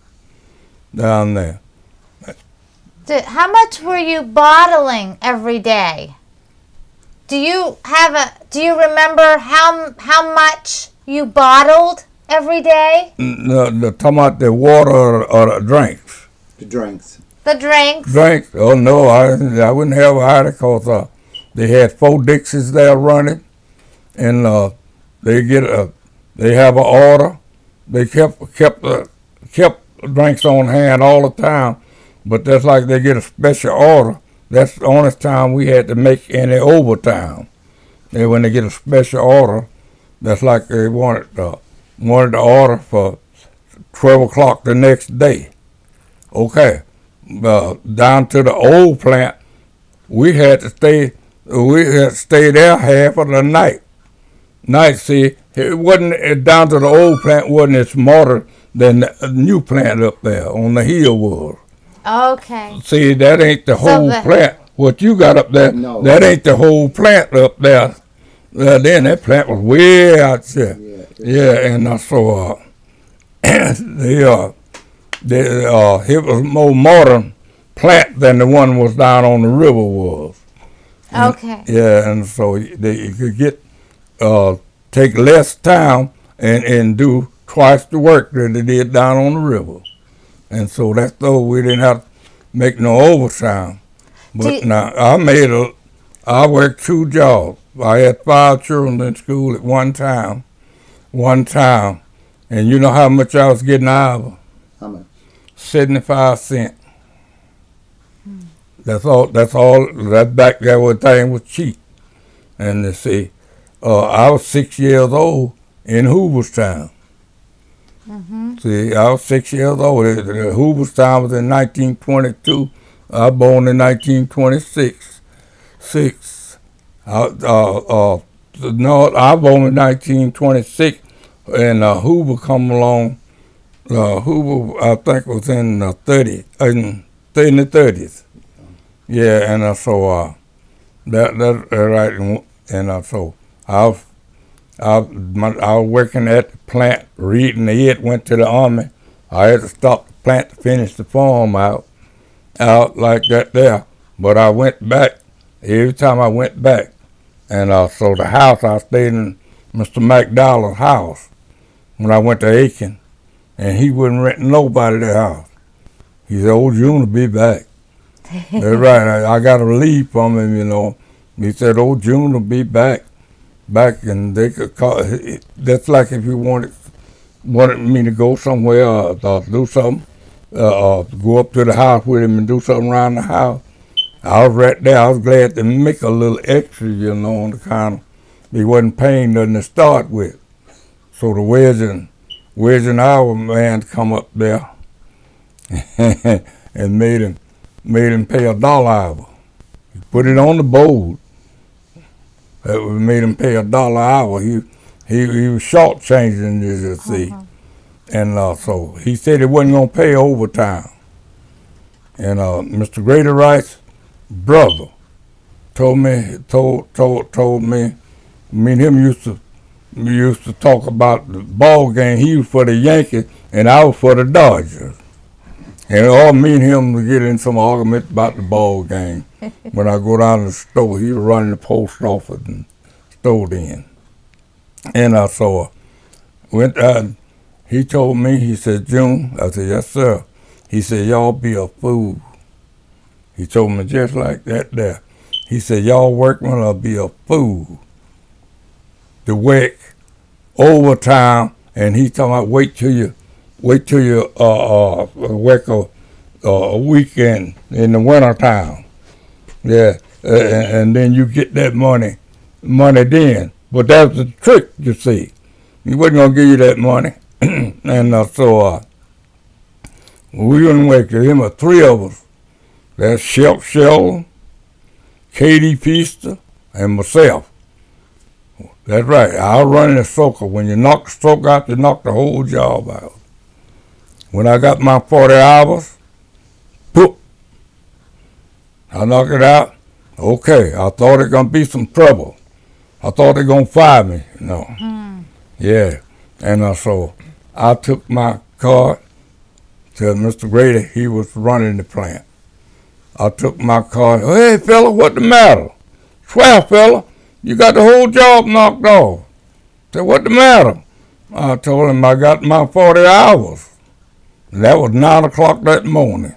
down there. Did, how much were you bottling every day? Do you have a? Do you remember how how much you bottled every day? The, the talking about the water or, or the drinks. The drinks. The drinks. Drinks? Oh no, I I wouldn't have either, cause uh, they had four Dixies there running, and uh, they get a they have an order. They kept kept uh, kept drinks on hand all the time. But that's like they get a special order. That's the only time we had to make any overtime. And when they get a special order, that's like they wanted uh, wanted the order for twelve o'clock the next day. Okay, uh, down to the old plant, we had to stay. We had to stay there half of the night. Night, see, it wasn't it down to the old plant wasn't as smarter than the new plant up there on the hill was. Okay. See, that ain't the whole the- plant. What you got up there, No. that ain't the whole plant up there. Uh, then that plant was way out there. Yeah. Yeah, and uh, so uh, they, uh, they, uh, it was more modern plant than the one was down on the river was. Okay. Yeah, and so they you could get, uh, take less time and, and do twice the work that they did down on the river. And so that's though we didn't have to make no overtime. Do But you- now I made a, I worked two jobs. I had five children in school at one time, one time. And you know how much I was getting out of them? How much? seventy-five cents. That's all, that's all, that back there was thing was cheap. And they see, uh, I was six years old in Hooverstown. See, I was six years old. The, the Hooverstown was in nineteen twenty-two. I was born in nineteen twenty-six. Six. I, uh, uh, no, I was born in nineteen twenty-six, and uh, Hoover come along. Uh, Hoover, I think, was in the thirty, in, in the thirties. Yeah, and uh, so uh, that that uh, right, and, and uh, so I was. I, my, I was working at the plant, reading it, went to the Army. I had to stop the plant to finish the farm out, out like that there. But I went back, every time I went back. And uh, so the house, I stayed in Mister McDowell's house when I went to Aiken. And he wouldn't rent nobody the house. He said, "Oh, June will be back." That's right, I, I got a leave from him, you know. He said, "Oh, June will be back." Back and they could call it, that's like if you wanted wanted me to go somewhere or, or do something, uh, or go up to the house with him and do something around the house. I was right there. I was glad to make a little extra, you know, on the kind of, he wasn't paying nothing to start with. So the Wedge and Wedge and our man come up there and made him made him pay a dollar hour. He put it on the board. That we made him pay a dollar hour. He he he was shortchanging this, you see, Uh-huh. and uh, so he said he wasn't gonna pay overtime. And uh, Mister Grady Wright's brother told me told told told me. Me and him used to we used to talk about the ball game. He was for the Yankees and I was for the Dodgers. And all me and him would get in some argument about the ball game. When I go down to the store, he was running the post office and stowed in. And I saw, went down, he told me, he said, "June," I said, "Yes, sir." He said, "Y'all be a fool." He told me just like that there. He said, "Y'all workmen will be a fool to work overtime." And he talking about wait till you, wait till you uh, uh, work a, a weekend in the wintertime. Yeah, uh, and, and then you get that money, money then. But that's the trick, you see. He wasn't going to give you that money. and uh, so uh, we went away to him, uh, three of us. That's Shep Sheldon, Katie Feaster, and myself. That's right. I was running the circle. When you knock the circle out, you knock the whole job out. When I got my forty hours, poof, I knocked it out. Okay, I thought it gonna be some trouble. I thought they gonna fire me. No, mm. yeah, and uh, so I took my card to Mister Grady. He was running the plant. I took my card. Hey, fella, what the matter? Swear, fella, you got the whole job knocked off. Said, what the matter? I told him I got my forty hours. And that was nine o'clock that morning.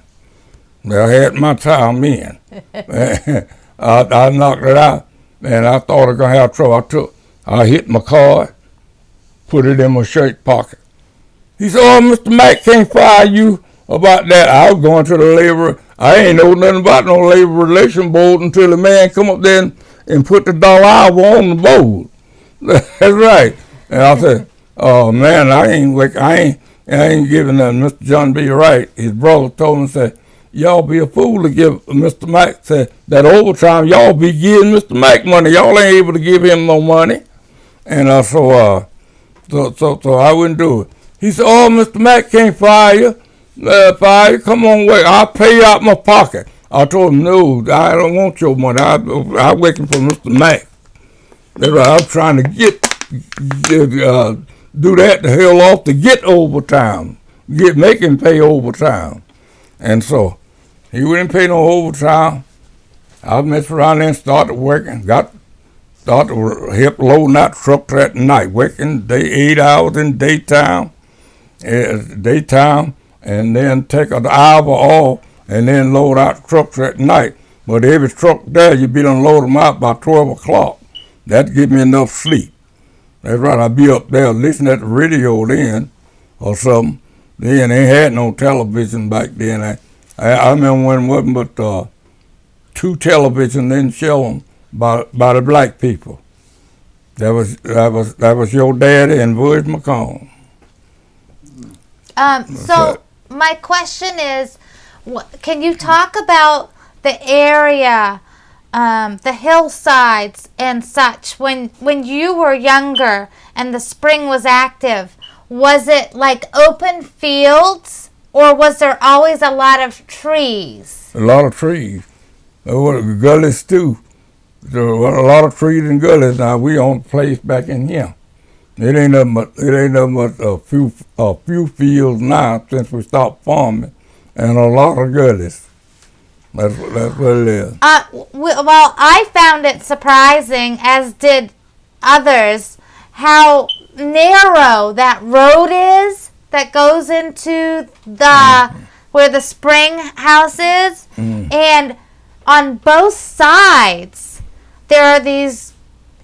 I had my time in. I, I knocked it out, and I thought I was going to have trouble. I took, I hit my card, put it in my shirt pocket. He said, oh, Mister Mack can't fire you about that. I was going to the labor. I ain't know nothing about no labor relation board until the man come up there and, and put the dollar hour on the board. That's right. And I said, oh, man, I ain't like, I ain't, I ain't giving that. Mister John B. Wright, his brother, told me, said, y'all be a fool to give Mister Mack, said, that overtime, y'all be giving Mister Mack money. Y'all ain't able to give him no money. And uh, so, uh, so, so, so I wouldn't do it. He said, oh, Mister Mack can't fire you. Uh, fire you. Come on, wait. I'll pay you out my pocket. I told him, no, I don't want your money. I, I'm working for Mister Mack. That's right. I'm trying to get, uh, do that the hell off to get overtime, get make him pay overtime. And so he wouldn't pay no overtime. I messed around there and started working, got started help loading out trucks at night, working day eight hours in daytime, uh, daytime, and then take an hour off and then load out trucks at night. But every truck there, you be done load them out by twelve o'clock. That give me enough sleep. That's right, I'd be up there listening at the radio then or something. Then they had no television back then. I, I, I remember when it wasn't but uh, two television then shown by by the black people. That was that was that was your daddy and Buzz McComb. Um, so my question is, can you talk about the area, um, the hillsides and such when when you were younger and the spring was active? Was it like open fields, or was there always a lot of trees? A lot of trees. There were gullies too. There were a lot of trees and gullies. Now we own a place back in here. It ain't nothing but it ain't nothing but a few a few fields now since we stopped farming, and a lot of gullies. That's what that's what it is. Uh, well, I found it surprising, as did others, how narrow that road is that goes into the mm-hmm. where the spring house is, mm. and on both sides there are these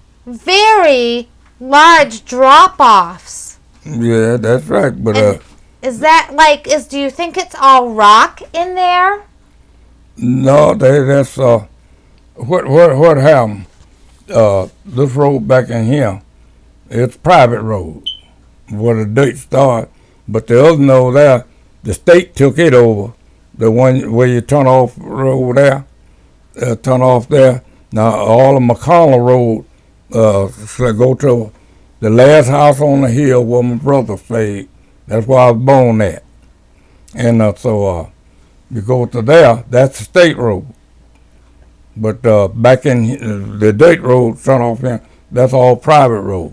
very large drop-offs. Yeah, that's right. But uh, is that like is do you think it's all rock in there? No, they, that's uh what what what happened. Uh, this road back in here, it's private road where the dirt started, but the other road there, the state took it over. The one where you turn off over there, uh, turn off there. Now all of McConnell Road, uh, so go to the last house on the hill where my brother stayed. That's where I was born at, and uh, so uh, you go to there. That's the state road. But uh, back in uh, the dirt road, turn off here. That's all private road.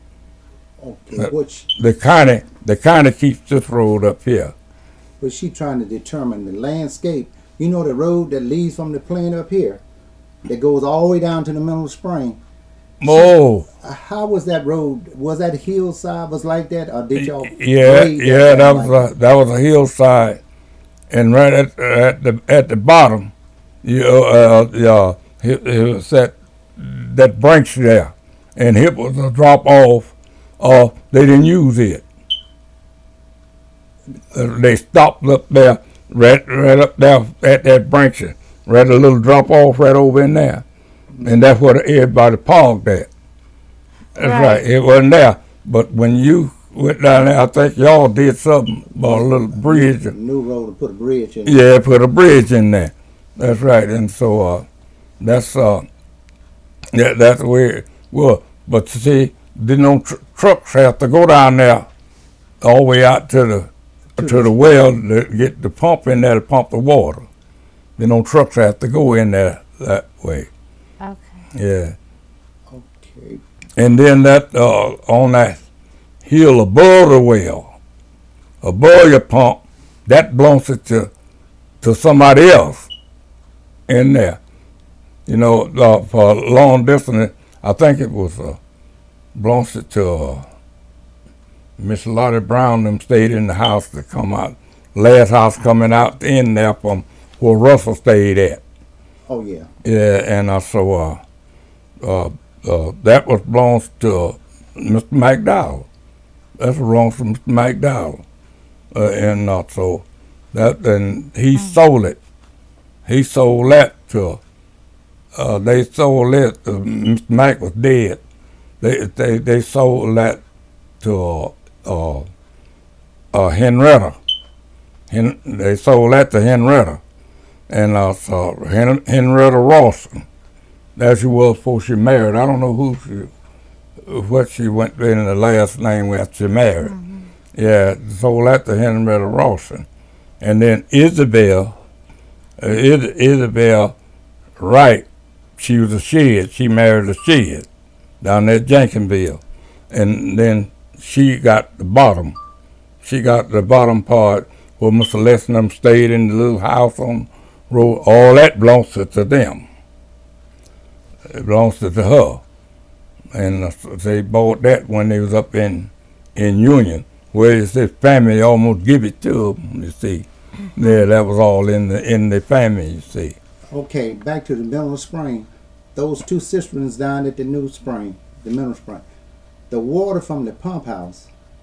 Okay, which the county, the county keeps this road up here. But she trying to determine the landscape. You know the road that leads from the plant up here, that goes all the way down to the middle of spring. Oh, so, uh, how was that road? Was that hillside was like that, or did y'all? Yeah, yeah, that, that was like a, that was a hillside, and right at at the at the bottom, you uh, yeah, it, it was that that branch there, and it was a drop off. Uh, they didn't use it. Uh, they stopped up there, right, right up there at that branch, right a little drop off right over in there, and that's where everybody parked at. That's right. It wasn't there. But when you went down there, I think y'all did something about a little bridge. New road and put a bridge in. Yeah, put a bridge in there. That's right. And so uh, that's uh, yeah, that's the way it was. But you see, didn't no tr- trucks have to go down there all the way out to the to the well to get the pump in there to pump the water. Then no trucks have to go in there that way. Okay. Yeah. Okay. And then that uh, on that hill above the well, above your pump, that belongs it to to somebody else in there. You know, uh, for a long distance, I think it was uh, belongs it to uh, Miss Lottie Brown. Them stayed in the house to come out. Last house coming out in there from where Russell stayed at. Oh yeah. Yeah, and uh, so uh, uh, uh, that was belongs to uh, Mister McDowell. That's belongs to Mister McDowell, uh, and uh, so that and he mm. sold it. He sold that to. Uh, they sold it. Uh, Mister Mac was dead. They they they sold that to uh, uh, uh, Henrietta. Hen, they sold that to Henrietta, and uh, so Hen, Henrietta Rawson. That she was before she married. I don't know who she, what she went in the last name when she married. Mm-hmm. Yeah, sold that to Henrietta Rawson, and then Isabel, uh, Is, Isabel Wright. She was a shed. She married a shed down there at Jenkinsville, and then she got the bottom. She got the bottom part where Mister Lessingham stayed in the little house on the road. All that belongs to, to them. It belongs to, to her, and uh, they bought that when they was up in in Union, where his family almost give it to them. You see, mm-hmm. Yeah, that was all in the in the family. You see. Okay, back to the mineral spring. Those two cisterns down at the new spring, the mineral spring. The water from the pump house,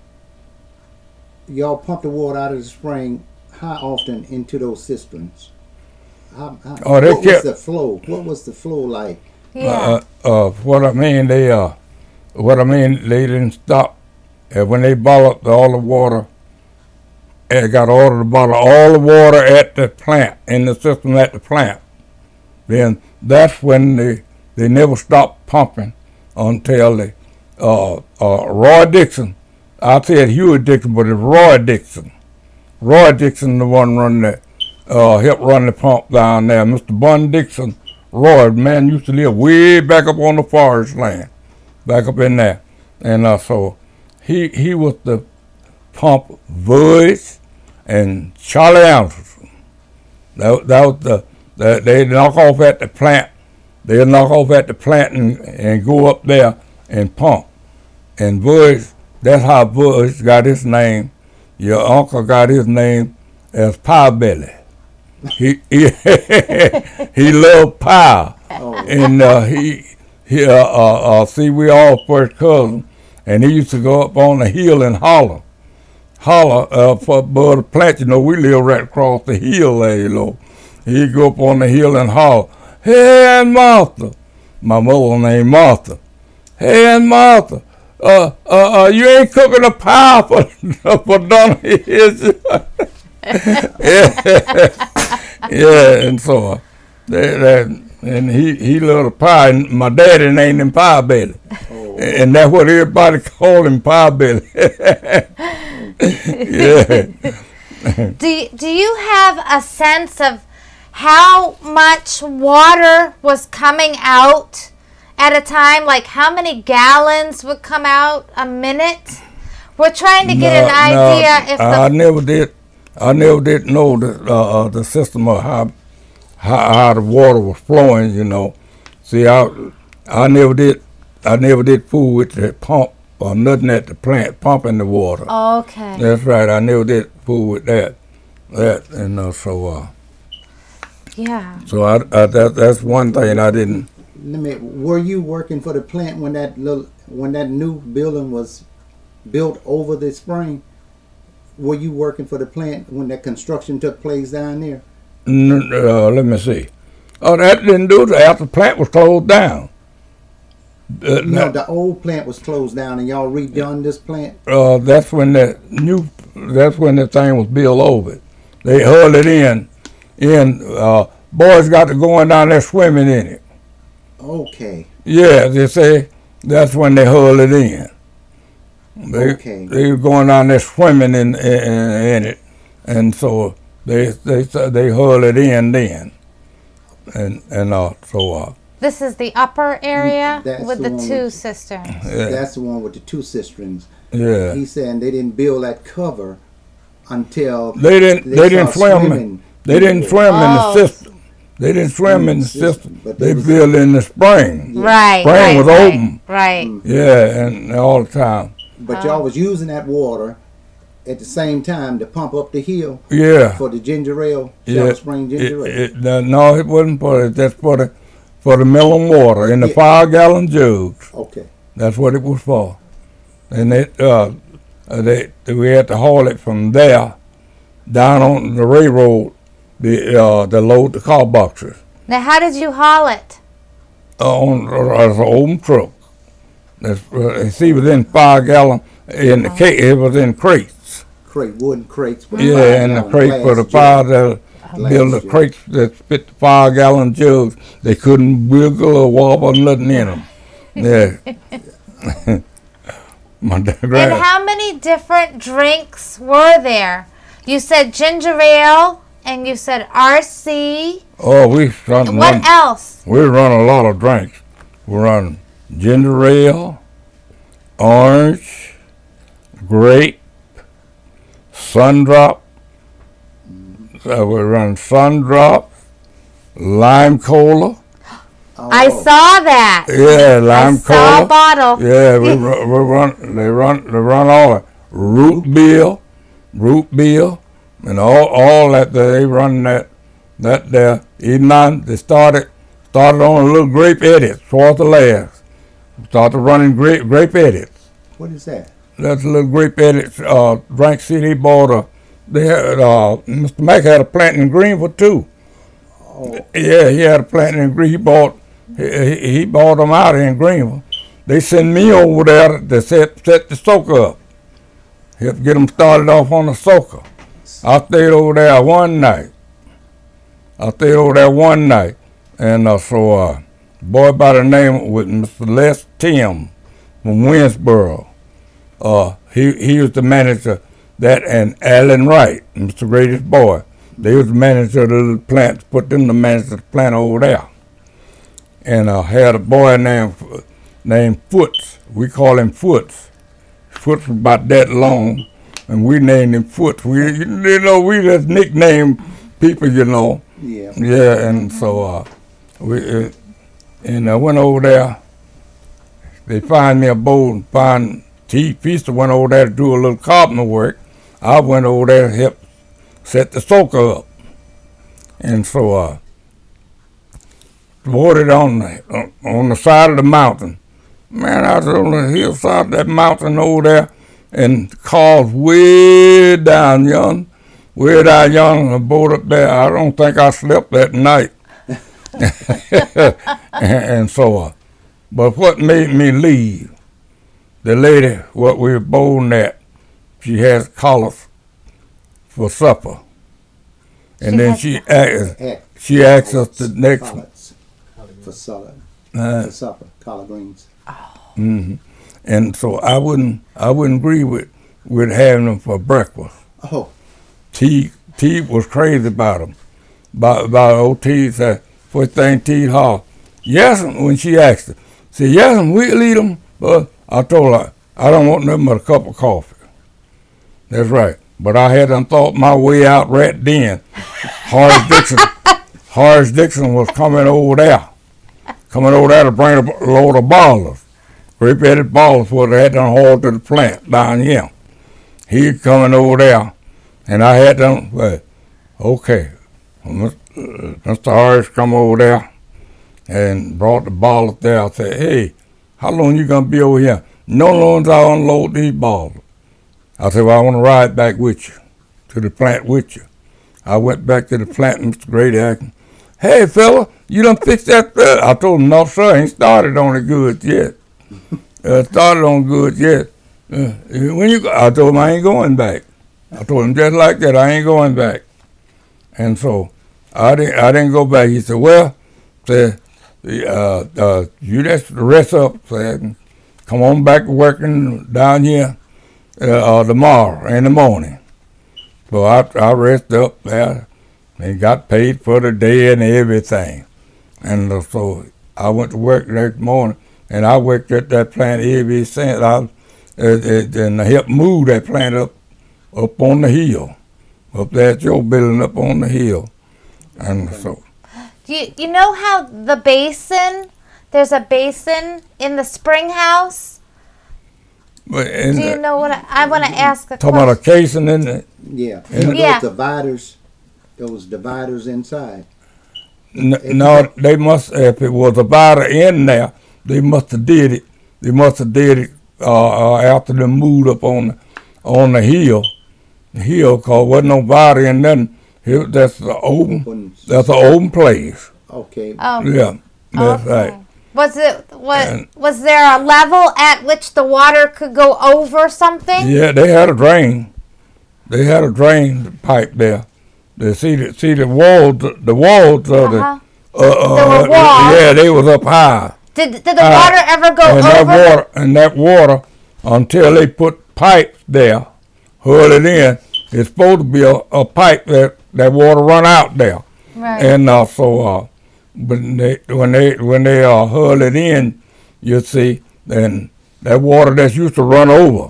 y'all pump the water out of the spring how often into those cisterns? How, how, oh, they what kept, was the flow? What was the flow like? Yeah. Uh, uh, what I mean, they uh, what I mean, they didn't stop. Uh, when they bottled all the water, they got ordered to bottle all the water at the plant, in the system at the plant. Then that's when they they never stopped pumping until they, uh, uh, Roy Dixon. I said Huey Dixon, but it's Roy Dixon. Roy Dixon, the one running that, uh, helped run the pump down there. Mister Bun Dixon, Roy, man, used to live way back up on the forest land, back up in there, and uh, so he he was the pump voice and Charlie Anderson. That that was the. They, they knock off at the plant. They knock off at the plant and, and go up there and pump. And Bush, that's how Bush got his name. Your uncle got his name as Pie Belly. He he, he loved pie, oh. and uh, he he uh, uh, uh, see we all first cousins, and he used to go up on the hill and holler, holler uh, for above the plant. You know, we live right across the hill there, you know. He'd go up on the hill and holler, "Hey, Aunt Martha." My mother named Martha. "Hey, Aunt Martha, uh, uh, uh, you ain't cooking a pie for, for Donna, is you?" yeah. yeah, and so, uh, they, they, and he, he loved a pie, and my daddy named him Pie Belly. Oh. And that's what everybody called him, Pie Belly. yeah. do, do you have a sense of how much water was coming out at a time? Like how many gallons would come out a minute? We're trying to get no, an idea. No, if the I never did. I never did know the uh, the system of how, how how the water was flowing. You know, see, I I never did. I never did fool with the pump or nothing at the plant pumping the water. Okay. That's right. I never did fool with that. That and uh, so. Uh, Yeah. So I, I that that's one thing I didn't. Let me. Were you working for the plant when that little when that new building was built over the spring? Were you working for the plant when that construction took place down there? Uh, let me see. Oh, that didn't do it after the plant was closed down. Uh, No, the old plant was closed down, and y'all redone this plant. uh, that's when that new, that's when the thing was built over it. They hurled it in, in, uh, boys got to going down there swimming in it. Okay. Yeah, they say that's when they hurled it in. They, Okay. they were going down there swimming in, in, in it, and so they, they, they hurled it in then. And, and, uh, so, uh, This is the upper area That's with the the one two with- cisterns. yeah, That's the one with the two cisterns. yeah. He's saying they didn't build that cover until They didn't, they, didn't started swim, swimming. they didn't swim in the Oh. system. They didn't swim in the system, system. but They they was- built in the spring. Right. Spring right, was right, open. Right. Yeah, and all the time. But Oh. y'all was using that water at the same time to pump up the hill Yeah. for the ginger ale, Yeah, Shallow Spring it, ginger ale. it, no, no, it wasn't for it. That's for the for the melon water in the Yeah. five gallon jugs. Okay. That's what it was for. And it uh, uh, they we had to haul it from there down on the railroad, the uh, to load the car boxes Now, how did you haul it? uh, on uh, as an open truck. That's uh, see, it was in five gallon in the case. It was in crates. Crate, wooden crates. With Yeah, five and the gallon crate for the glass five jug. that Glass build the jug. crates that fit the five gallon jugs. They couldn't wiggle or wobble nothing in them. Yeah. My dad, And how many different drinks were there? You said ginger ale, and you said R C. oh, we run, What run, else? we run a lot of drinks. We run ginger ale, orange, grape, Sundrop. So we run Sundrop, lime cola. Oh, I saw that. Yeah, lime I saw a cola. bottle. Yeah, we, run, we run. They run. They run all that root beer, root beer, and all all that. They run that that there. Even on they started started on a little grape edit towards the last. Started running grape grape edits. What is that? That's a little grape edit. Uh, drink city bought a. They had uh, Mister Mack had a plant in Greenville too. Oh, Yeah, he had a plant in Greenville. He bought he, he he bought them out in Greenville. They sent me over there to set set the soaker up. Help get them started off on the soaker. I stayed over there one night. I stayed over there one night, and uh, so uh, boy by the name with Mister Les Tim from Winsboro. Uh, he he was the manager. That and Alan Wright, Mister Greatest Boy. They was the manager of the little plant, put them to manage the plant over there. And uh, had a boy named named Foots. We call him Foots. Foots was about that long, and we named him Foots. We, you know, we just nickname people, you know. yeah. Yeah, and so uh, we uh, and I went over there. They find me a bowl and find T. Feaster went over there to do a little carpenter work. I went over there to help set the soaker up. And so uh poured it on the, on the side of the mountain. Man, I was on the hillside of that mountain over there, and the cars way down yon, way down yon, and the boat up there. I don't think I slept that night. and, and so, uh, but what made me leave? The lady, what we were bowling at, she has collars for supper, and She then has she asked, Heck, she asked us the next one. collards for salad, Uh, for supper, collard greens. hmm And so I wouldn't, I wouldn't agree with with having them for breakfast. Oh, T T was crazy about them. About about old T said first thing T holler, yes, when she asked her, said yes, we'll eat them, but I told her I don't want nothing but a cup of coffee. That's right. But I hadn't thought my way out right then. Horace Dixon, Horace Dixon was coming over there, coming over there to bring a load of ballers, grape-headed ballers, what they had done hauled to the plant down here. He coming over there, and I had them. Well, okay, Mister Horace come over there and brought the ballers there. I said, hey, how long you gonna be over here? No longer I unload these ballers. I said, well, I want to ride back with you, to the plant with you. I went back to the plant, and Mister Grady asked me, hey, fella, you done fixed that flood? I told him, no, sir, I ain't started on the goods yet. uh, started on goods yet. Uh, when you go, I told him I ain't going back. I told him just like that, I ain't going back. And so I didn't, I didn't go back. He said, well, said, uh, uh, you just rest up, said, come on back working down here uh, uh, tomorrow in the morning. So I, I rested up there and got paid for the day and everything. And uh, so I went to work next morning, and I worked at that plant ever since. I uh, uh, and I helped move that plant up up on the hill, up there at your building up on the hill. And so. You, you know how the basin, there's a basin in the spring house? But Do you the, know what I, I want to ask a talking question? about a casing in it? Yeah. In Yeah. Those dividers, those dividers inside. N- no, they must, if it was a divider in there, they must have did it. They must have did it uh, uh, after they moved up on the, on the hill. The hill, cause wasn't no divider in nothing. It, that's the open, Open- that's an open place. Okay. Oh, Yeah, that's okay. right. Was it was, And- was there a level at which the water could go over something? Yeah, they had a drain. They had a drain pipe there. They see the see the walls, the walls of the. Uh-huh. Uh, uh, There were walls. Yeah, they was up high. Did did the Uh, water ever go and that over? water, and that water, until they put pipes there, hurl it in. It's supposed to be a, a pipe that that water run out there. Right. And uh, so, uh, but they, when they when they uh, hurl it in, you see, then that water that's used to run over,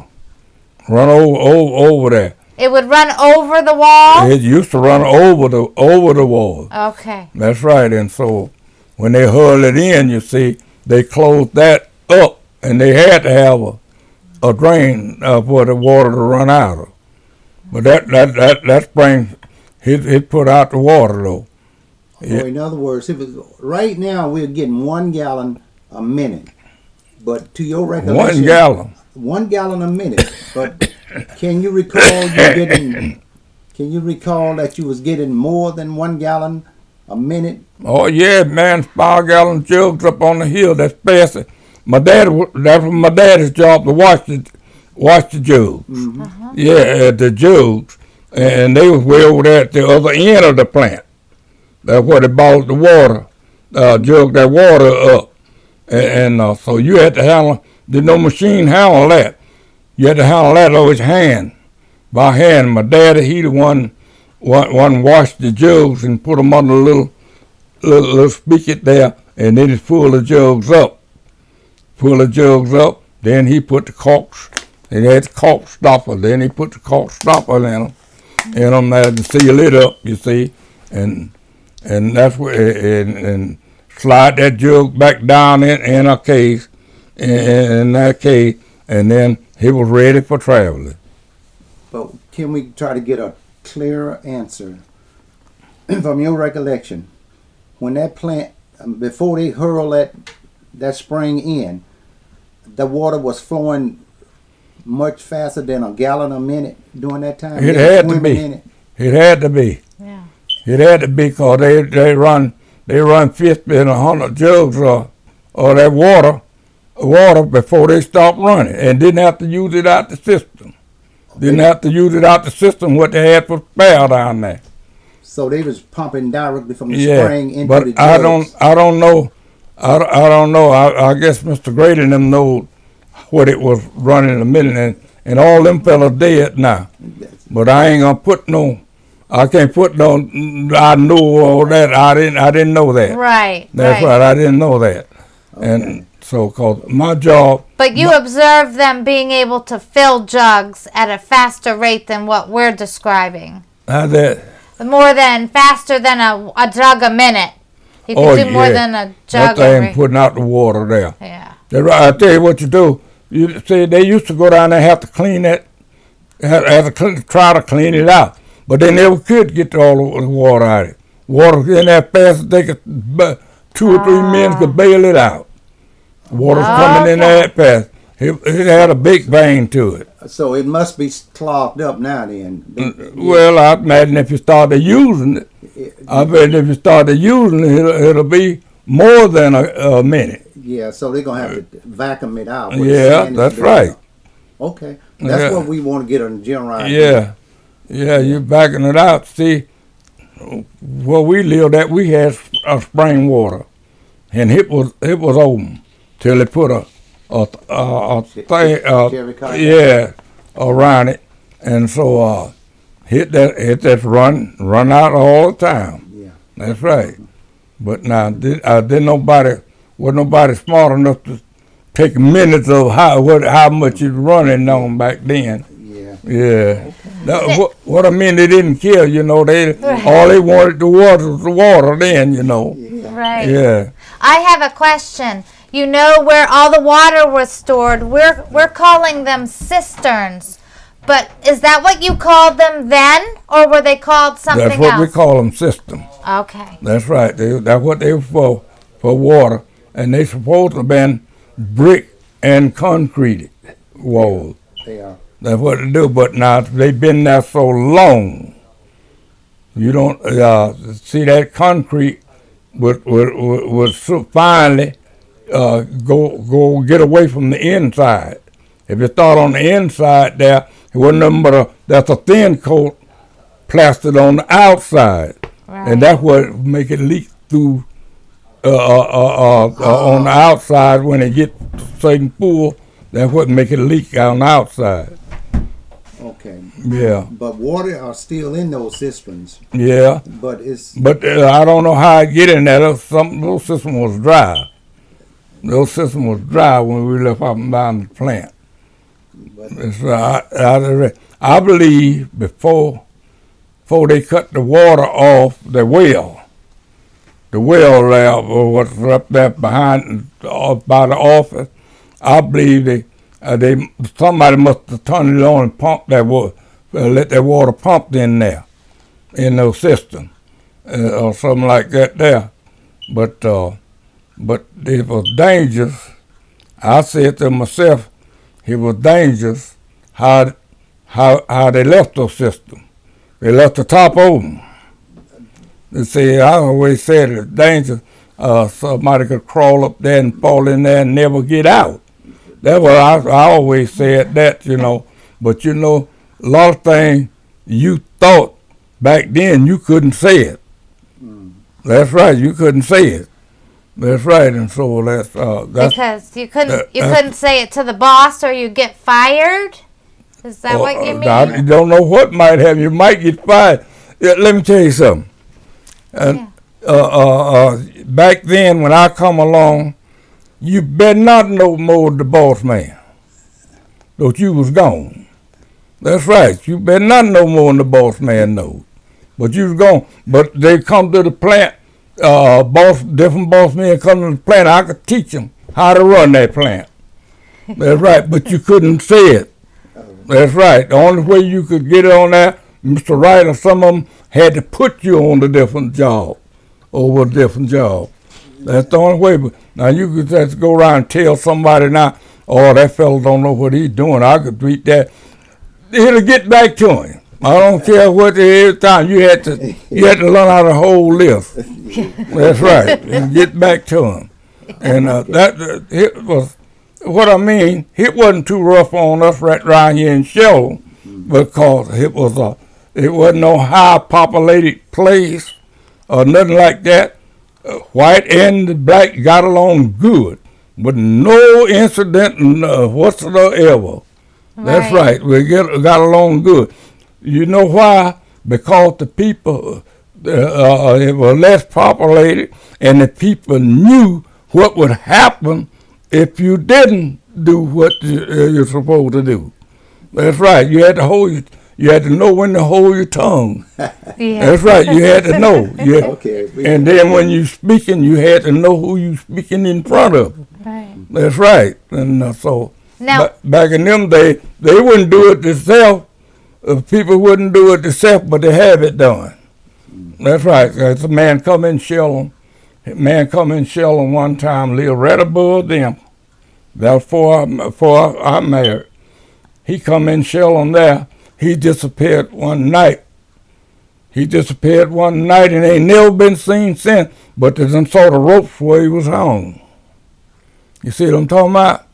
run over over, over there. It would run over the wall? It used to run over the over the wall. Okay. That's right. And so, when they hurl it in, you see, they closed that up, and they had to have a, a drain uh, for the water to run out of. But that that that, that spring, it it put out the water though. Yeah. Or in other words, if it's, right now we're getting one gallon a minute, but to your recollection, One gallon. one gallon a minute. But can you recall you getting? Can you recall that you was getting more than one gallon a minute? Oh yeah, man, five gallon jugs up on the hill. That's fast. My dad, that was my dad's job to wash the wash the jugs. Mm-hmm. Uh-huh. Yeah, at the jugs, and they was way over there at the other end of the plant. That's where they bought the water, uh, jug that water up, and, and uh, so you had to handle. Did no machine handle that. You had to handle that with your hand, by hand. My daddy, he the one, one, one washed the jugs and put them on the little, little, little spigot there, and then he pulled the jugs up, pull the jugs up. Then he put the corks. He had the cork stopper. Then he put the cork stopper in them, in them there to seal it up. You see, and and that's where and, and slide that jug back down in, in a case, in, in that case, and then he was ready for traveling. But can we try to get a clearer answer from your recollection? When that plant, um, before they hurl that that spring in, the water was flowing much faster than a gallon a minute during that time. It They had to swimming be. in it. It had to be. Yeah. It had to be because they they run they run fifty and a hundred jugs of of that water water before they stopped running, and didn't have to use it out the system. Didn't have to use it out the system what they had for spare down there. So they was pumping directly from the Yeah, spring into but the jugs. I don't I don't know. I, don't- I don't know. I, I guess Mister Grady and them know what it was running in a minute, and, and all them fellas dead now. But I ain't gonna put no. I can't put no. I know all that. I didn't. I didn't know that. Right. That's right. right. I didn't know that. And so, cause my job. But you observed them being able to fill jugs at a faster rate than what we're describing. I that. More than faster than a, a jug a minute. You can Oh do more yeah. than a That jug thing every. putting out the water there. Yeah. That's right. I tell you what you do. You see, they used to go down there and have to clean that, have, have to clean, try to clean it out, but they never could get all the water out of it. Water in there fast, they could ba- two or three men could bail it out. Water's coming in there that fast. It, it had a big vein to it. So it must be clogged up now then. They- Well, I imagine if you started using it, it, I bet if you started using it, it'll, it'll be more than a, a minute. yeah, so they're gonna have to vacuum it out. with the Yeah, sand that's is built right. up. Okay, that's Yeah. what we want to get a general idea. Yeah, yeah, you're backing it out. See, where we lived at, we had a spring water, and it was it was open till they put a a a, a thing, uh, Cherry cotton. yeah, around it, and so uh, hit that hit that run run out all the time. Yeah. That's right. But now, did, uh, didn't nobody wasn't nobody smart enough to take minutes of how what how much it's running on back then. Yeah. Yeah. Now, what, what I mean, they didn't kill, you know. They all they wanted to water was the water then, you know. Right. Yeah. I have a question. You know where all the water was stored. We're we're calling them cisterns. But is that what you called them then, or were they called something That's what else? we call them systems. Okay. That's right. They, that's what they were for, for water. And they supposed to have been brick and concrete walls. They are. That's what they do. But now they've been there so long. You don't uh, see that concrete would would would, would so finally uh, go go get away from the inside. If you start on the inside there, it wasn't nothing but a that's a thin coat plastered on the outside, Right. and that's what make it leak through uh, uh, uh, uh, uh, on the outside when it get certain full. That's what make it leak on the outside. Okay. Yeah, But water are still in those cisterns. yeah. But it's But uh, I don't know how I get in there. Those, some, those system was dry. Those system was dry when we left up and down the plant. but It's, uh, I, I, I believe before before they cut the water off the well, the well there, or what's up there behind uh, by the office, I believe they uh, they somebody must have turned it on and pumped that water, uh, let that water pump in there, in those systems, uh, or something like that there. But uh, but it was dangerous. I said to myself, it was dangerous how how how they left those systems. They left the top open. You see, I always said it's dangerous. Uh, somebody could crawl up there and fall in there and never get out. That's what I, I always said that, you know. But you know, a lot of things you thought back then you couldn't say it. That's right, you couldn't say it. That's right, and so that's uh, that's. Because you couldn't uh, you that's- couldn't say it to the boss or you get fired? Is that what you Uh, mean? I don't know what might have. You might get fired. Yeah, let me tell you something. And Yeah. uh, uh, uh, back then, when I come along, you better not know more than the boss man. Though you was gone. That's right. You better not know more than the boss man knows. But you was gone. But they come to the plant. Uh, boss, different boss men come to the plant. I could teach them how to run that plant. That's right. But you couldn't say it. That's right. The only way you could get on there, Mister Wright or some of them had to put you on a different job, over a different job. That's the only way. But now you could just go around and tell somebody now, oh, that fellow don't know what he's doing. I could beat that. It'll get back to him. I don't care what every time you had to you had to learn how to hold lift. That's right. And get back to him. And uh, that uh, it was. What I mean, it wasn't too rough on us right around here in Shell because it was a, it wasn't no high populated place or nothing like that. Uh, white and the black got along good, but no incident uh, whatsoever. That's Right. right. We get, got along good. You know why? Because the people uh, uh, it was less populated, and the people knew what would happen if you didn't do what you, uh, you're supposed to do. That's right. You had to hold your, you had to know when to hold your tongue. Yeah. That's right. You had to know. You had- okay. We, and then when you speaking, you had to know who you speaking in front of. Right. That's right. And uh, so Now, ba- back in them days, they wouldn't do it themselves. Uh, people wouldn't do it themselves, but they have it done. That's right. There's a man come in Shellham. A man come in Shellham one time, lived right above them. That was before, before I married. He come in Shellham there. He disappeared one night. He disappeared one night and ain't never been seen since, but there's some sort of ropes where he was hung. You see what I'm talking about?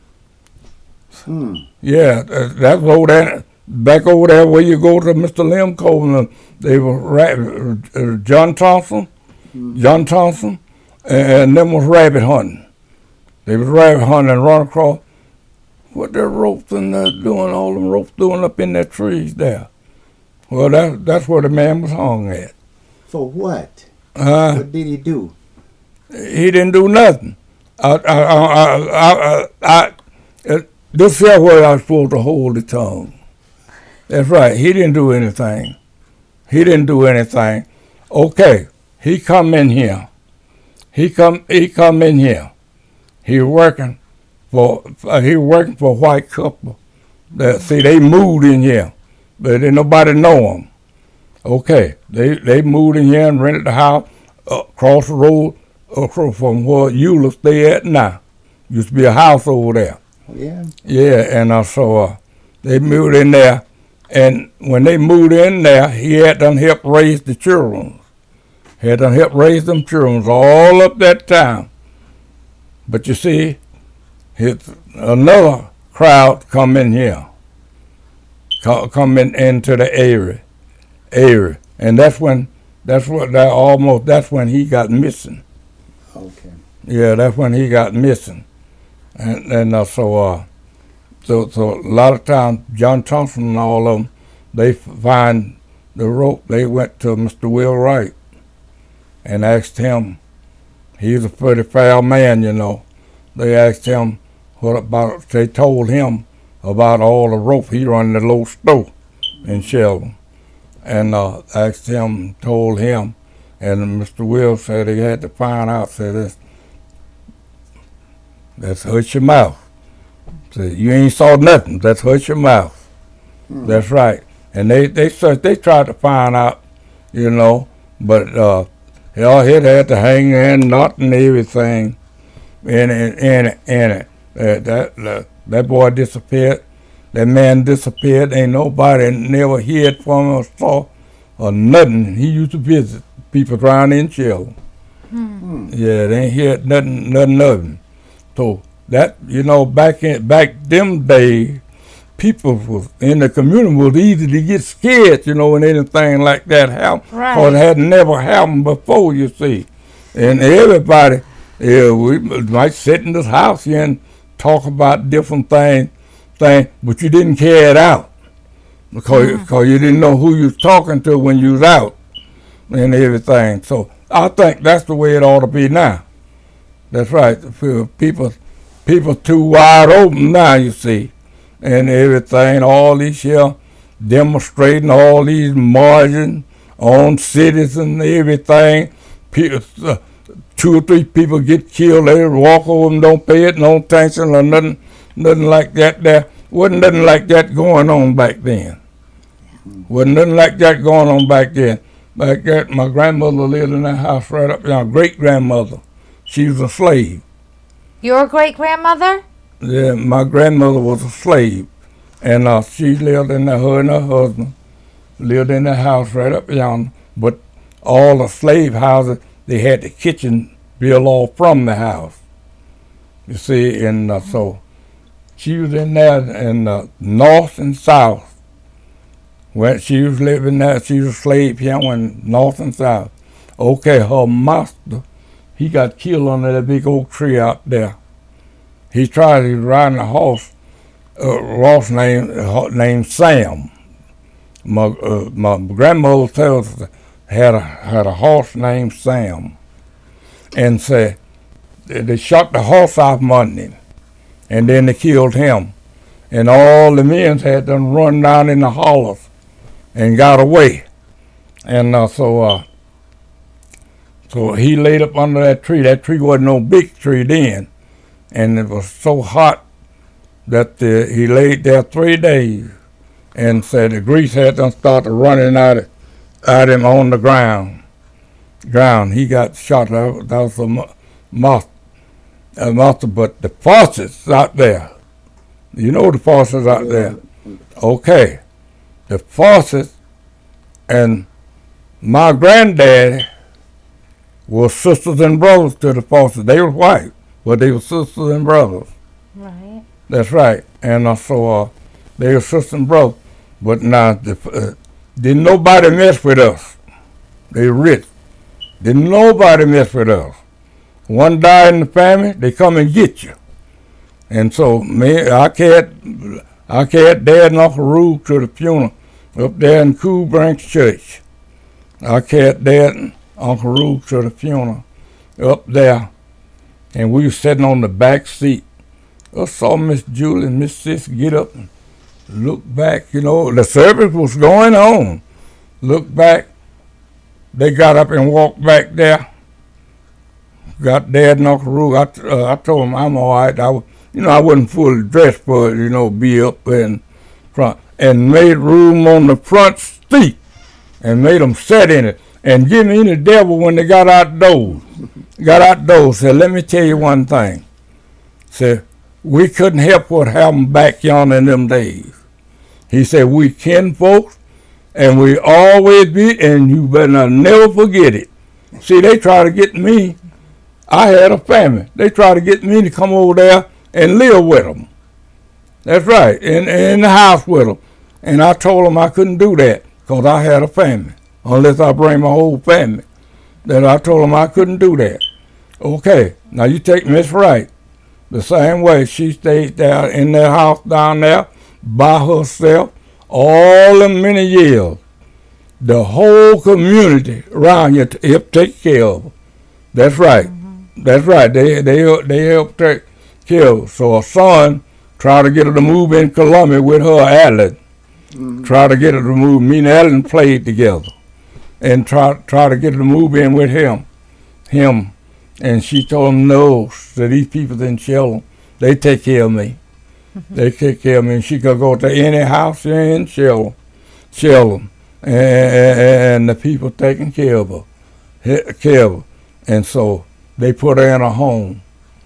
Hmm. Yeah, that's over there, back over there where you go to Mister Lim Coleman. They were ra- uh, John Thompson, mm-hmm. John Thompson, and them was rabbit hunting. They was rabbit hunting and run across. What their ropes and they're doing, all them ropes doing up in their trees there. Well, that, that's where the man was hung at. For what? Uh, what did he do? He didn't do nothing. I, I, I, I, I, I, this is where I was supposed to hold the tongue. That's right. He didn't do anything. He didn't do anything. Okay, he come in here. He come. He come in here. He working for. Uh, he working for a white couple. That see they moved in here, but didn't nobody know them. Okay, they they moved in here and rented the house uh, across the road uh, from where Eula stay at now. Used to be a house over there. Yeah. Yeah, and uh, so uh, they moved in there. And when they moved in there, he had them help raise the children. Had them help raise them children all up that time. But you see, his, another crowd come in here, come, come in into the area, area, and that's when that's what that almost that's when he got missing. Okay. Yeah, that's when he got missing, and and uh, so. Uh, So, so a lot of times, John Thompson and all of them, they find the rope. They went to Mister Will Wright and asked him. He's a pretty foul man, you know. They asked him what about. They told him about all the rope. He run the little store in Shelby, and uh, asked him, told him, and Mister Will said he had to find out. Said this, that's hurt your mouth. You ain't saw nothing. That's hurt your mouth. Hmm. That's right. And they they they tried to find out, you know, but uh, y'all hit had to hang in, knot and everything, in it, in it, in it. Uh, that uh, that boy disappeared. That man disappeared. Ain't nobody never heard from him or saw or nothing. He used to visit people around in jail. Hmm. Yeah, they ain't heard nothing, nothing of him. So. That, you know, back in back them days, people was in the community was easy to get scared, you know, when anything like that happened. Right. Or it had never happened before, you see. And everybody, yeah, we might sit in this house here and talk about different things, things, but you didn't carry it out because mm-hmm. because you didn't know who you was talking to when you was out and everything. So I think that's the way it ought to be now. That's right. People. People too wide open now, you see, and everything, all these here demonstrating all these marching on cities and everything. People, uh, two or three people get killed, they walk over them, don't pay it, no attention or nothing, nothing like that there. Wasn't nothing like that going on back then. Wasn't nothing like that going on back then. Back then, my grandmother lived in that house right up there, great-grandmother. She was a slave. Your great-grandmother? Yeah, my grandmother was a slave, and uh, she lived in the, her and her husband lived in the house right up yonder. But all the slave houses, they had the kitchen built all from the house. You see, and uh, so she was in there in the north and south. When she was living there, she was a slave here in north and south. Okay, her master, he got killed under that big oak tree out there. He tried, he was riding a horse, a horse named, named Sam. My uh, my grandmother tells us had a, had a horse named Sam. And said, they shot the horse off Monday, and then they killed him. And all the men had them run down in the hollers and got away. And uh, so, uh, So he laid up under that tree. That tree wasn't no big tree then. And it was so hot that uh, he laid there three days and said the grease had them started running out of, out of him on the ground. Ground. He got shot. That was a moth, a moth, but the faucets out there. You know the faucets out there. Okay. The faucets and My granddaddy was sisters and brothers to the Fosters. They were white, but they were sisters and brothers. Right. That's right. And uh, so uh, they were sisters and brothers. But now, the, uh, didn't nobody mess with us. They rich. Didn't nobody mess with us. One died in the family, they come and get you. And so me, I carried, I carried Dad and Uncle Rube to the funeral up there in Cool Branch Church. I carried Dad and Uncle Rube to the funeral up there, and we were sitting on the back seat. I saw Miss Julie and Miss Sis get up and look back. You know, the service was going on. Look back. They got up and walked back there. Got Dad and Uncle Rube. I, uh, I told them I'm all right. I, you know, I wasn't fully dressed for it, you know, be up in front. And made room on the front seat and made them sit in it. And Jimmy and the devil, when they got outdoors, got outdoors, said, let me tell you one thing. Said, we couldn't help what happened back yonder in them days. He said, we kin folks, and we always be, and you better never forget it. See, they try to get me. I had a family. They try to get me to come over there and live with them. That's right, in, in the house with them. And I told them I couldn't do that because I had a family, unless I bring my whole family. That I told them I couldn't do that. Okay, now you take Miss Wright. The same way she stayed there in that house down there by herself all them many years. The whole community around you helped take care of her. That's right. Mm-hmm. That's right. They they they helped take care of her. So her son tried to get her to move in Columbia with her Alan. Mm-hmm. Try to get her to move. Me and Alan played together, and try try to get her to move in with him, him. And she told him no. So these people in Shelton, they take care of me. Mm-hmm. They take care of me. And she could go to any house in Shelton, Shelton, and, and the people taking care of her, care of her. And so they put her in a home.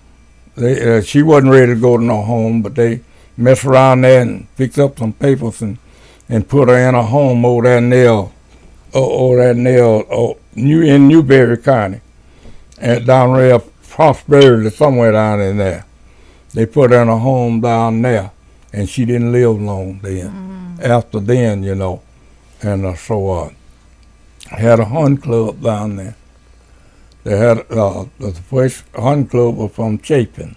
They, uh, she wasn't ready to go to no home, but they messed around there and fixed up some papers and, and put her in a home over there near, uh, over there near uh, New in Newberry County, and down there Prosperity somewhere down in there. They put her in a home down there, and she didn't live long then. Mm-hmm. After then, you know, and uh, so uh, had a hunt club down there. They had uh, the first hunt club was from Chapin,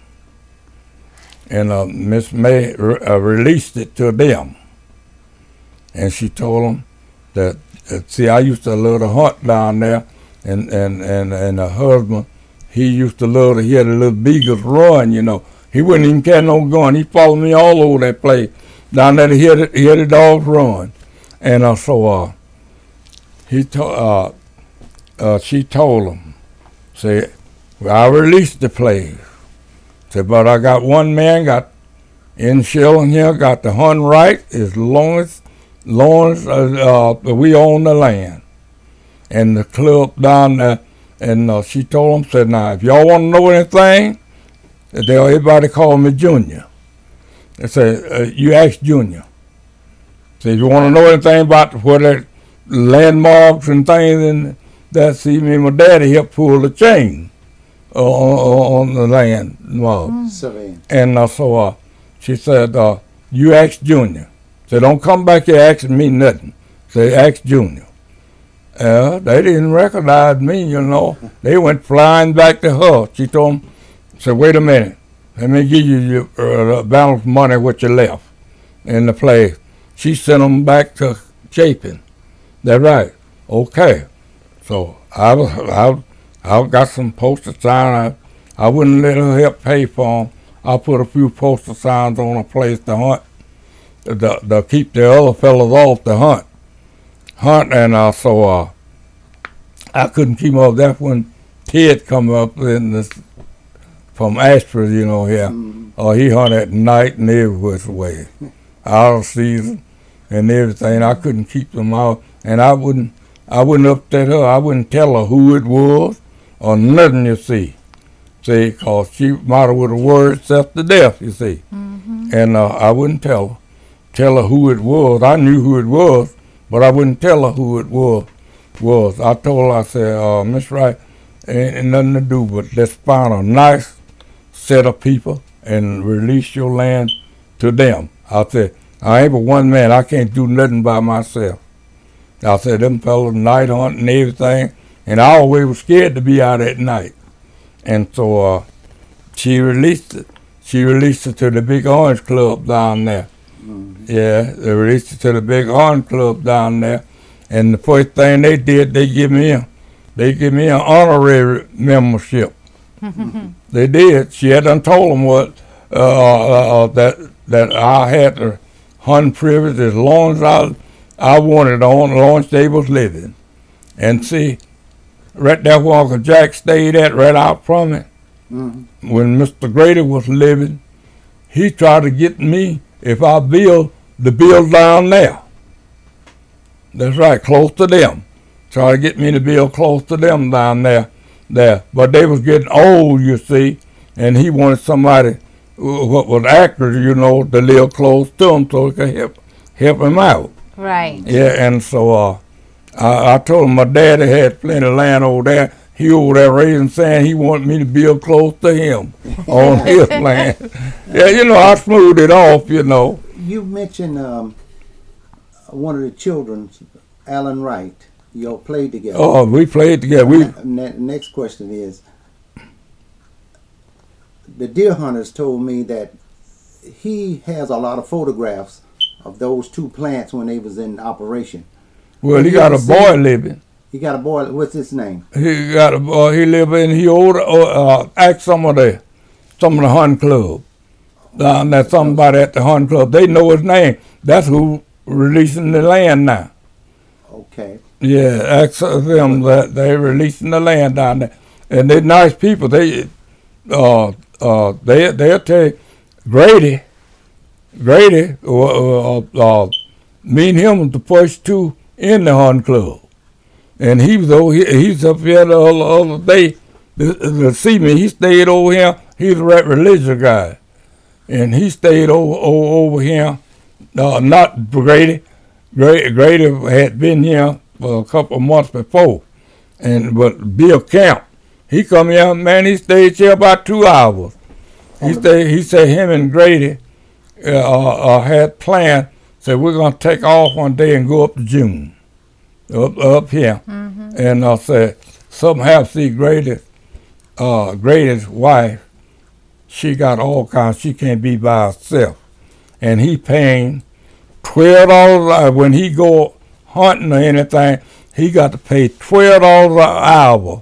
and uh, Miss May re- uh, released it to them, and she told them that uh, see, I used to love to hunt down there, and and and and her husband, he used to love to hear the little beagles run. You know, he wouldn't even carry no gun. He followed me all over that place down there to hear the, hear the dogs run, and uh, so uh, he to, uh, uh, she told him. Say, well, I released the place. Say, but I got one man got in Shelton here, got the hunt right as long as, long as uh, uh, we own the land. And the club down there, and uh, she told him, said, now, if y'all want to know anything, they'll everybody call me Junior. They said, uh, you ask Junior. Say, if you want to know anything about what the landmarks and things and that, see, me and my daddy helped pull the chain uh, on, on the land. Uh, mm. And uh, so uh, she said, uh, you ask Junior. Say, don't come back here asking me nothing. Say, ask Junior. Uh, they didn't recognize me, you know. They went flying back to her. She told them, said, wait a minute. Let me give you your uh, balance money what you left in the place. She sent them back to Chapin. That's right. Okay. So I was, I, I got some poster signs. I, I wouldn't let her help pay for them. I put a few poster signs on a place to hunt, to, to keep the other fellas off the hunt. Hunt, and uh, so uh, I couldn't keep up. That's when Ted come up in this, from Ashford, you know, here. Mm. Uh, he hunted at night and every which way, out of season and everything. I couldn't keep them out, and I wouldn't. I wouldn't upset her. I wouldn't tell her who it was or nothing, you see. See, because she might have would have worried herself to death, you see. Mm-hmm. And uh, I wouldn't tell her. Tell her who it was. I knew who it was, but I wouldn't tell her who it was. was I told her, I said, uh, Miss Wright, ain't, ain't nothing to do but let's find a nice set of people and release your land to them. I said, I ain't but one man. I can't do nothing by myself. I said, them fellas night hunting and everything, and I always was scared to be out at night. And so uh, she released it. She released it to the Big Orange Club down there. Mm-hmm. Yeah, they released it to the Big Orange Club down there. And the first thing they did, they give me a, they give me an honorary membership. They did. She had done told them what uh, uh, that that I had the hunt privilege as long as I I wanted on, as long as they was living. And see, right there where Uncle Jack stayed at, right out from it, mm-hmm. when Mister Grady was living, he tried to get me if I build the build down there. That's right, close to them. Try to get me to build close to them down there. There, but they was getting old, you see, and he wanted somebody what was accurate, you know, to live close to him so he could help help him out. Right. Yeah, and so uh, I, I told him my daddy had plenty of land over there. He over there raising sand. He wanted me to build close to him on his land. Yeah, you know, I smoothed it off, you know. You mentioned um, one of the children, Alan Wright. You all played together. Oh, we played together. We. Ne- next question is, the deer hunters told me that he has a lot of photographs of those two plants when they was in operation. Well, he got a boy living. He got a boy. What's his name? He got a boy. He live in. He older. Uh, asked some of the, some of the hunt club. Down there, somebody at the hunt club. They know his name. That's who releasing the land now. Okay. Yeah, ask them that they releasing the land down there, and they're nice people. They, uh, uh, they, they'll tell you, Grady, Grady, uh, uh, uh, me and him was the first two in the hunt club, and he was over here. He's up here the other, other day to, to see me. He stayed over here. He's a right religious guy, and he stayed over over, over here. Uh, not Grady. Grady. Grady had been here for a couple of months before, and but Bill Camp, he come here, man. He stayed here about two hours. He stayed. He said him and Grady uh, uh, had planned. Said we're gonna take off one day and go up to June, up up here, mm-hmm. and I uh, said somehow see Grady, uh, Grady's wife. She got all kinds. She can't be by herself, and he paying twelve dollars when he go hunting or anything. He got to pay twelve dollars an hour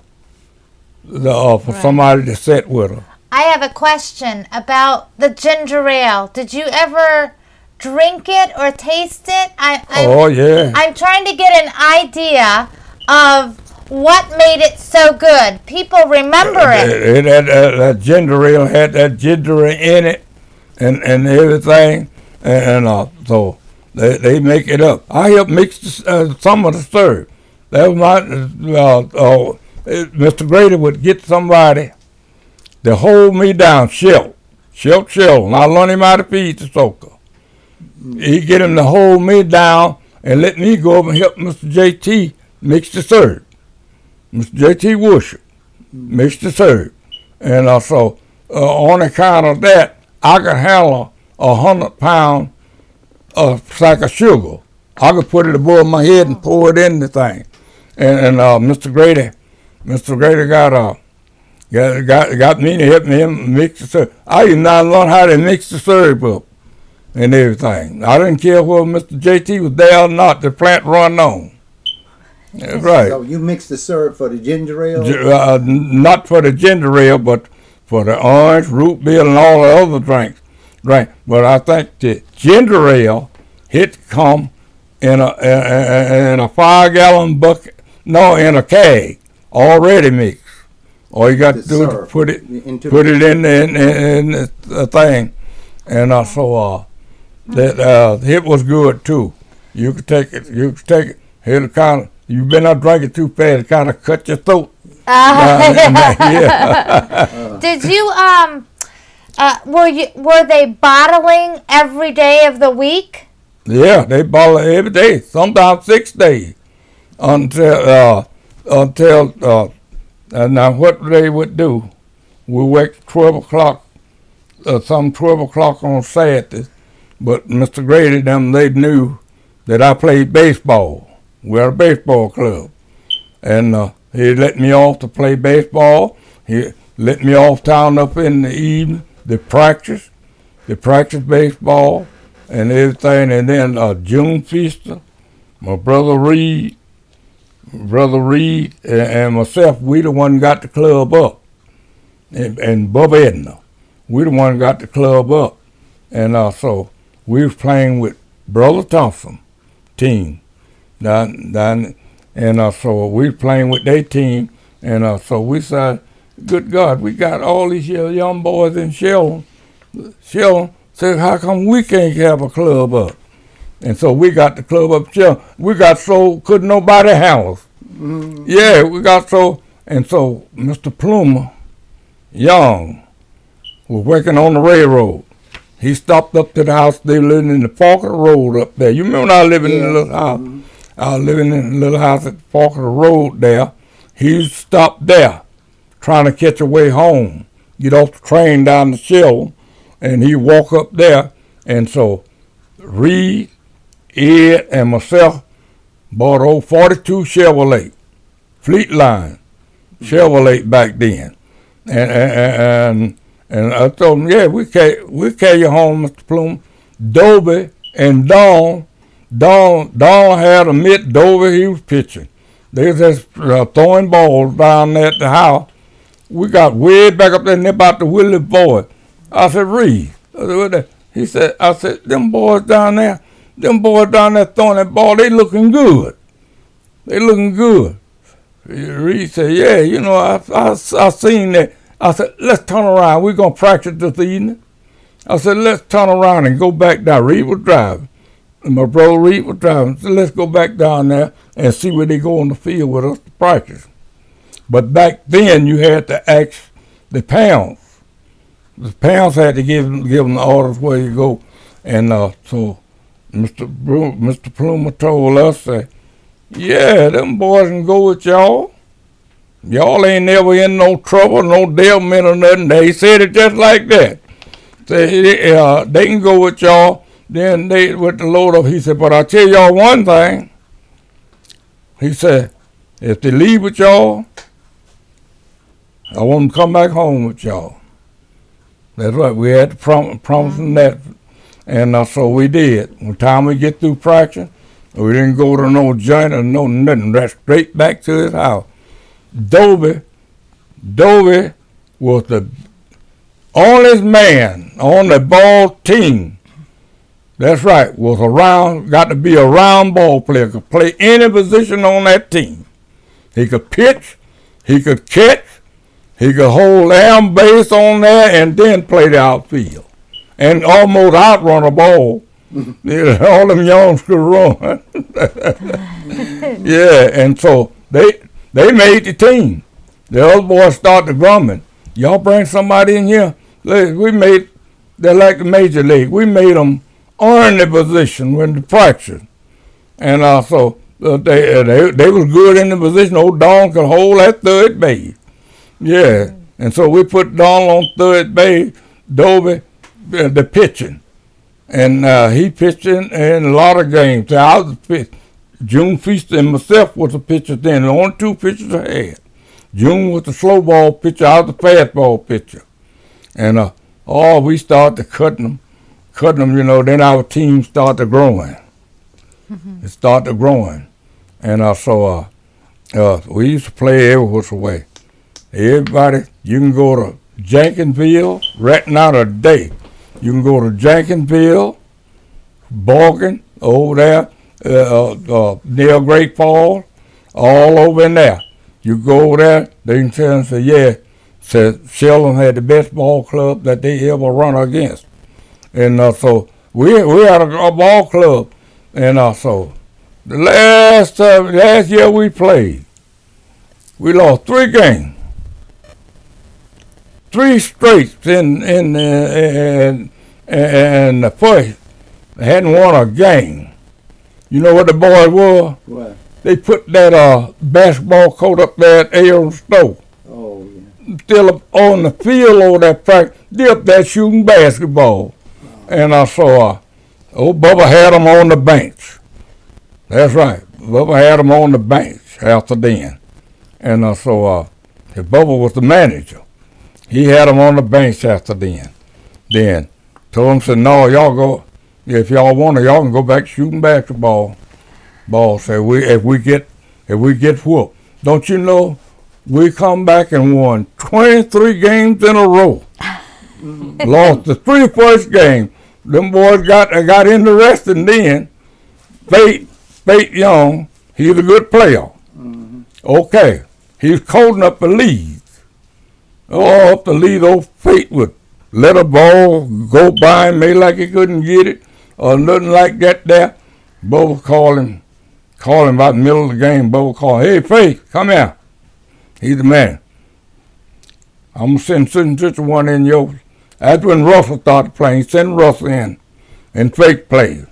uh, for right. somebody to sit with her. I have a question about the ginger ale. Did you ever drink it or taste it? I, I'm, oh yeah. I'm trying to get an idea of what made it so good. People remember uh, it. It, it had uh, that ginger ale had that ginger in it, and and everything, and, and uh, so. They they make it up. I helped mix uh, some of the syrup. That was my, uh, uh, Mister Grady would get somebody to hold me down, Shelt, Shelt Shell, and I learned him how to feed the soaker. He'd get him to hold me down and let me go up and help Mister J T mix the syrup. Mister J T Worship mix the syrup. And uh, so uh, on account of that, I could handle a hundred pound a sack of sugar. I could put it above my head and pour it in the thing. And, and uh, Mister Grady, Mister Grady got uh, got got got me to help me mix the syrup. I even now learned how to mix the syrup up and everything. I didn't care whether Mister J T was there or not. The plant run on. That's right. So you mix the syrup for the ginger ale? Uh, not for the ginger ale, but for the orange, root beer, and all the other drinks. Right, but I think the ginger ale it come in a in a five gallon bucket, no, in a keg, already mixed. All you got the to do is put it into put it in the, in, in, in the thing, and uh, so uh, that uh, it was good too. You could take it, you could take it. It'll kind of you've been up drinking too fast, it kind of cut your throat. Uh, yeah. Did you um? Uh, were you were they bottling every day of the week? Yeah, they bottle every day, sometimes six days. until uh, until uh, and now what they would do, we wake twelve o'clock, uh, some twelve o'clock on Saturday, but Mister Grady them they knew that I played baseball. We're a baseball club, and uh, he let me off to play baseball. He let me off town up in the evening to practice, to practice baseball and everything. And then uh, June Feaster, my brother Reed, brother Reed, and, and myself, we the one got the club up. And, and Bub Edna, we the one got the club up. And uh, so we was playing with Brother Thompson team. Down, down, and uh, so we was playing with their team. And uh, so we said, good God, we got all these young boys in Sheldon. Sheldon said, how come we can't have a club up? And so we got the club up Sheldon. We got so, couldn't nobody handle us. Mm-hmm. Yeah, we got so, and so Mister Plumer Young was working on the railroad. He stopped up to the house. They lived in the fork of the road up there. You remember I living yeah. in the little house? Mm-hmm. I was living in a little house at the fork of the road there. He stopped there, trying to catch a way home, get off the train down to Sheldon, and he walk up there. And so Reed, Ed, and myself bought old forty-two Chevrolet, Fleet Line Chevrolet back then. And and and I told him, yeah, we carry, we carry you home, Mister Plume. Dobie and Don, Don, Don had a mitt. Dobie, he was pitching. They was just uh, throwing balls down there at the house. We got way back up there and they're about to Willie boy. I said, Reed. I said, what that? He said, I said, them boys down there, them boys down there throwing that ball, they looking good. They looking good. Reed said, yeah, you know, I, I, I seen that. I said, let's turn around. We're going to practice this evening. I said, let's turn around and go back down. Reed was driving. And my brother Reed was driving. So let's go back down there and see where they go on the field with us to practice. But back then, you had to ask the pounds. The pounds had to give them, give them the orders where you go. And uh, so Mister Bro- Mister Plumer told us that, yeah, them boys can go with y'all. Y'all ain't never in no trouble, no devilment or nothing. They said it just like that. Say, uh, they can go with y'all. Then they with the load up. He said, but I'll tell y'all one thing. He said, if they leave with y'all, I want them to come back home with y'all. That's right. We had to prom- promise them that. And uh, so we did. When time we get through practice, we didn't go to no joint or no nothing. Right straight back to his house. Dobie, Dobie was the only man on the ball team. That's right, was a round, got to be a round ball player, could play any position on that team. He could pitch, he could catch, he could hold down base on there and then play the outfield. And almost outrun a ball. All them youngs could run. Yeah, and so they they made the team. The other boys started grumbling. Y'all bring somebody in here. We made, they're like the major league. We made them earn the position when the practice. And uh, so uh, they, uh, they they was good in the position. Old Don could hold that third base. Yeah, and so we put Don on third base, Dobie, uh, the pitching. And uh, he pitched in, in a lot of games. So I was a pitch. June Feaster and myself was the pitcher then. The only two pitchers I had. June was the slow ball pitcher. I was the fast ball pitcher. And uh, oh, we started cutting them, cutting them, you know. Then our team started growing. Mm-hmm. It started growing. And uh, so uh, uh, we used to play every which way. Everybody, you can go to Jenkinsville right now today. You can go to Jenkinsville, Borgen, over there, uh, uh, near Great Falls, all over in there. You go over there, they can tell and say, yeah, said Sheldon had the best ball club that they ever run against. And uh, so we we had a, a ball club. And uh, so the last, uh, last year we played, we lost three games. Three straights in in uh, and and the first they hadn't won a game. You know what the boys were? What? they put that uh, basketball court up there at Aaron's store. Oh, yeah. Still up on the field over there, practice. They up there shooting basketball. And I saw, uh, old Bubba had them on the bench. That's right. Bubba had them on the bench after then. And I saw, uh, if Bubba was the manager, he had them on the bench after then. Then told him, said, no, y'all go, if y'all want to, y'all can go back shooting basketball. Ball. Said, we, if we get, if we get whooped. Don't you know, we come back and won twenty-three games in a row. Mm-hmm. Lost the three first games. Them boys got got interested, and then Fate, Fate Young, he's a good player. Mm-hmm. Okay, he's coaching up the leads. Oh, up the lead, old Fate would let a ball go by and make like he couldn't get it or nothing like that there. Bubba called him, called him about the middle of the game. Bubba called, hey, Fate, come here. He's the man. I'm going to send such and such one in your. That's when Russell started playing. He sent Russell in, and Fate played.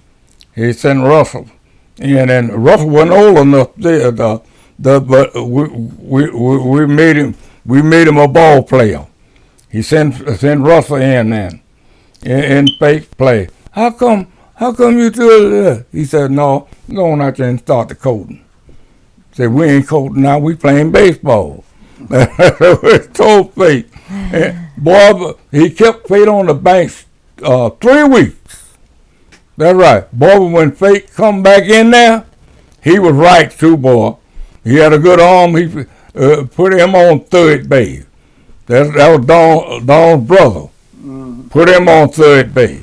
He sent Russell, and then Russell wasn't old enough there, the, the, but we, we we we made him we made him a ball player. He sent sent Russell in then, and, and Fate played. How come? How come you do that? He said, no, go on out there and start the coaching. Said, we ain't coaching now, we playing baseball. We told Fate. And boy, he kept Fate on the bench uh, three weeks. That's right. Boy, when Fate come back in there, he was right too, boy. He had a good arm. He uh, put him on third base. That, that was Don, Don's brother. Mm-hmm. Put him on third base.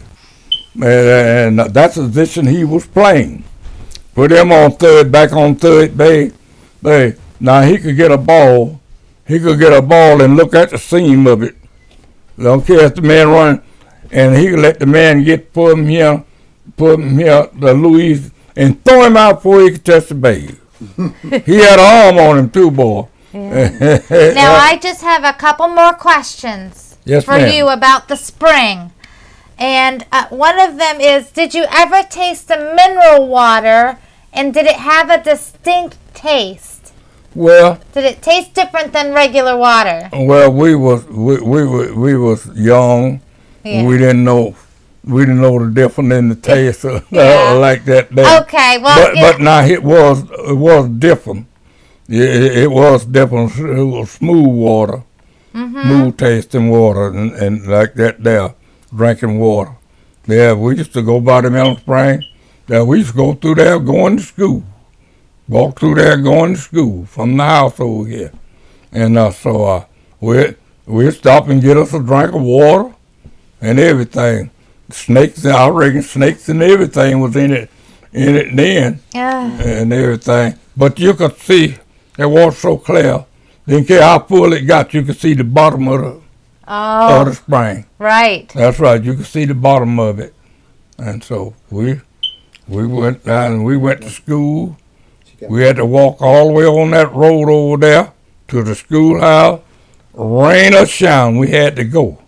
And, and that's the position he was playing. Put him on third, back on third base. Hey, now he could get a ball. He could get a ball and look at the seam of it. Don't care if the man running, and he could let the man get put him here, put him here, the Louis, and throw him out before he could touch the base. He had an arm on him too, boy. Yeah. Now I just have a couple more questions yes, for ma'am. you about the spring. And uh, one of them is, did you ever taste the mineral water, and did it have a distinct taste? Well, did it taste different than regular water? Well, we was we we we was young. Yeah. We didn't know we didn't know the difference in the taste of, yeah. uh, like that. There. Okay, well, but yeah. but now it was it was different. It, it was different. It was smooth water, mm-hmm. smooth tasting water, and, and like that there. Drinking water. Yeah, we used to go by the Mineral Spring. Yeah, we used to go through there going to school. Walk through there going to school from the house over here. And uh, so uh, we we'd stop and get us a drink of water and everything. Snakes, I reckon snakes and everything was in it in it then. Yeah. And everything. But you could see that water so clear. Didn't care how full it got, you could see the bottom of the Oh, of the spring. Right. That's right. You can see the bottom of it. And so we we went down and we went to school. We had to walk all the way on that road over there to the schoolhouse. Rain or shine, we had to go.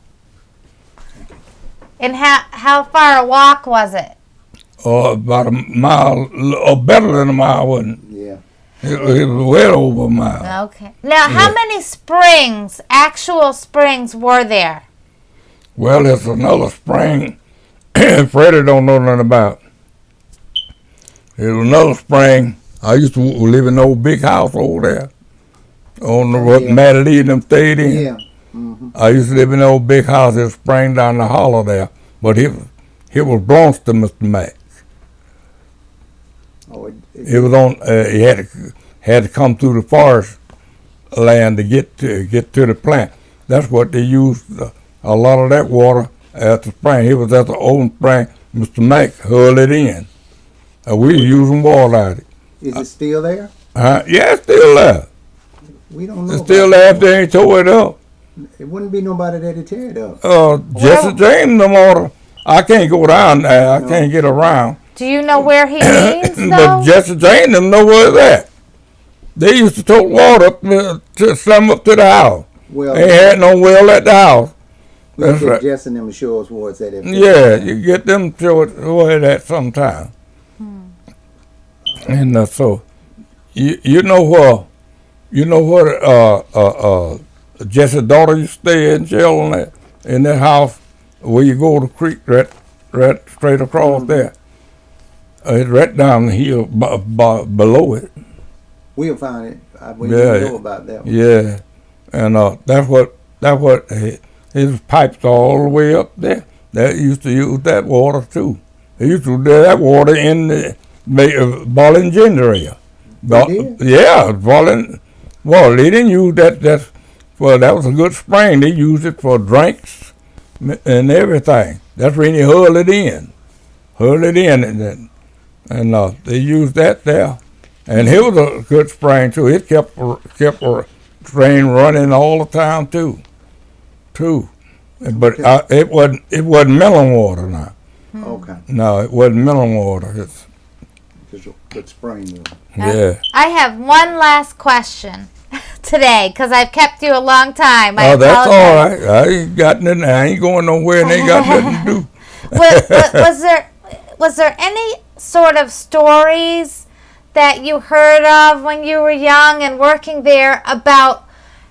And how how far a walk was it? Uh, about a mile, or better than a mile, wasn't it? Yeah. It, it was well over a mile. Okay. Now, how yeah. many springs, actual springs, were there? Well, there's another spring Freddie don't know nothing about. There's another spring. I used to live in the old big house over there on the road, yeah. Matty Lee and them stayed in. Yeah. Mm-hmm. I used to live in the old big house. There's a spring down the hollow there, but it, it was belongs to Mister Max. Oh, it, it, it was on. Uh, he had to had to come through the forest land to get to get to the plant. That's what they used. Uh, a lot of that water at the spring. It was at the old spring. Mister Mack hurled it in. Uh, we were using water out of it. Is it still there? Uh, yeah, it's still there. We don't know. It's still there if they ain't tore it up. It wouldn't be nobody that'd tear it up. Uh, Jesse James, no more. I can't go down there. I no. can't get around. Do you know where he means, though? But Jesse James them know where it's at. They used to tote water up to, to some up to the house. Well, they had no well at the house. We That's get right. Jesse and them show us where it's at. Yeah, you get them to show it where it's at sometime. Hmm. And uh, so, You you know where you know where uh uh uh Jesse's daughter used to stay in jail in that in that house where you go to the creek right right straight across there. Uh, it's right down the hill b- b- below it. We'll find it. I, we Yeah. didn't know about that one. Yeah, and uh, that's what that's what his, his pipes all the way up there. That used to use that water too. They used to do that water in the uh, Ballin Ginger area. They did? Yeah, Ballin. Well, they didn't use that. That well, that was a good spring. They used it for drinks and everything. That's when they hurled it in, hurled it in, and then, and uh, they used that there. And it was a good spring too. It kept kept a train running all the time too, too. But uh, it wasn't it wasn't melon water now. Okay. No, it wasn't melon water. It's Just a good spring water. yeah. I have one last question today because I've kept you a long time. I Oh, that's all apologize. right. I ain't got nothing. I ain't going nowhere, and ain't got nothing to do. was, was, was there was there any sort of stories that you heard of when you were young and working there about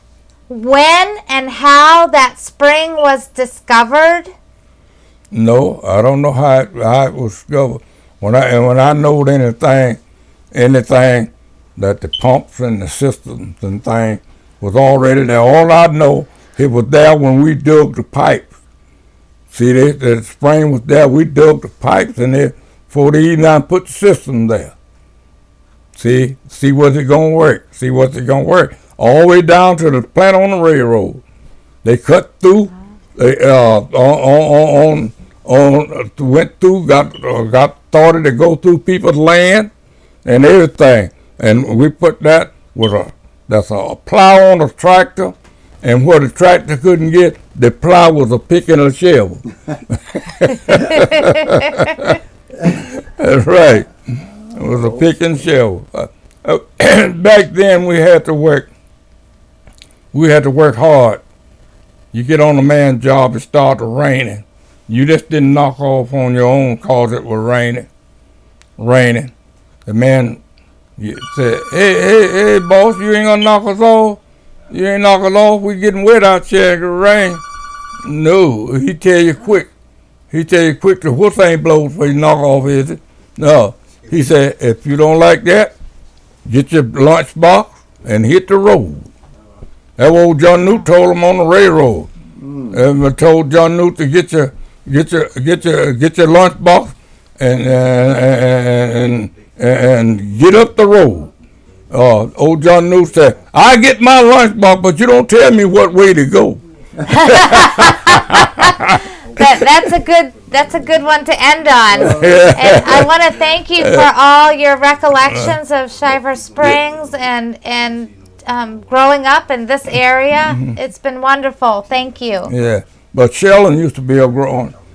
when and how that spring was discovered? No, I don't know how it, how it was discovered. When I and when I knowed anything, anything that the pumps and the systems and things was already there. All I know, it was there when we dug the pipes. See, they, the spring was there. We dug the pipes and there before they even put the system there. See, see what's it gonna work. See what's it gonna work. All the way down to the plant on the railroad. They cut through. They uh on on on, on uh, went through. Got uh, got started to go through people's land and everything. And we put that with a that's a plow on a tractor. And where the tractor couldn't get, the plow was a pick and a shovel. That's right. It was a pick and shovel. Uh, uh, back then, we had to work. We had to work hard. You get on a man's job, it started raining. You just didn't knock off on your own cause it was raining. Raining. The man said, "Hey, hey, hey, boss, you ain't gonna knock us off? You ain't knock us off. We getting wet out here in the rain." No, he tell you quick. He tell you quick. The whistle ain't blown before you knock off, is it? No. He said, if you don't like that, get your lunch box and hit the road. That what old John Newt told him on the railroad. Mm. And told John Newt to get your get your get your get your lunch box and and and, and, and get up the road. Uh, old John Newt said, "I get my lunch box, but you don't tell me what way to go." That, that's a good that's a good one to end on. And I want to thank you for all your recollections of Shiver Springs and and um, growing up in this area. Mm-hmm. It's been wonderful. Thank you. Yeah, but Sheldon used to be a growing.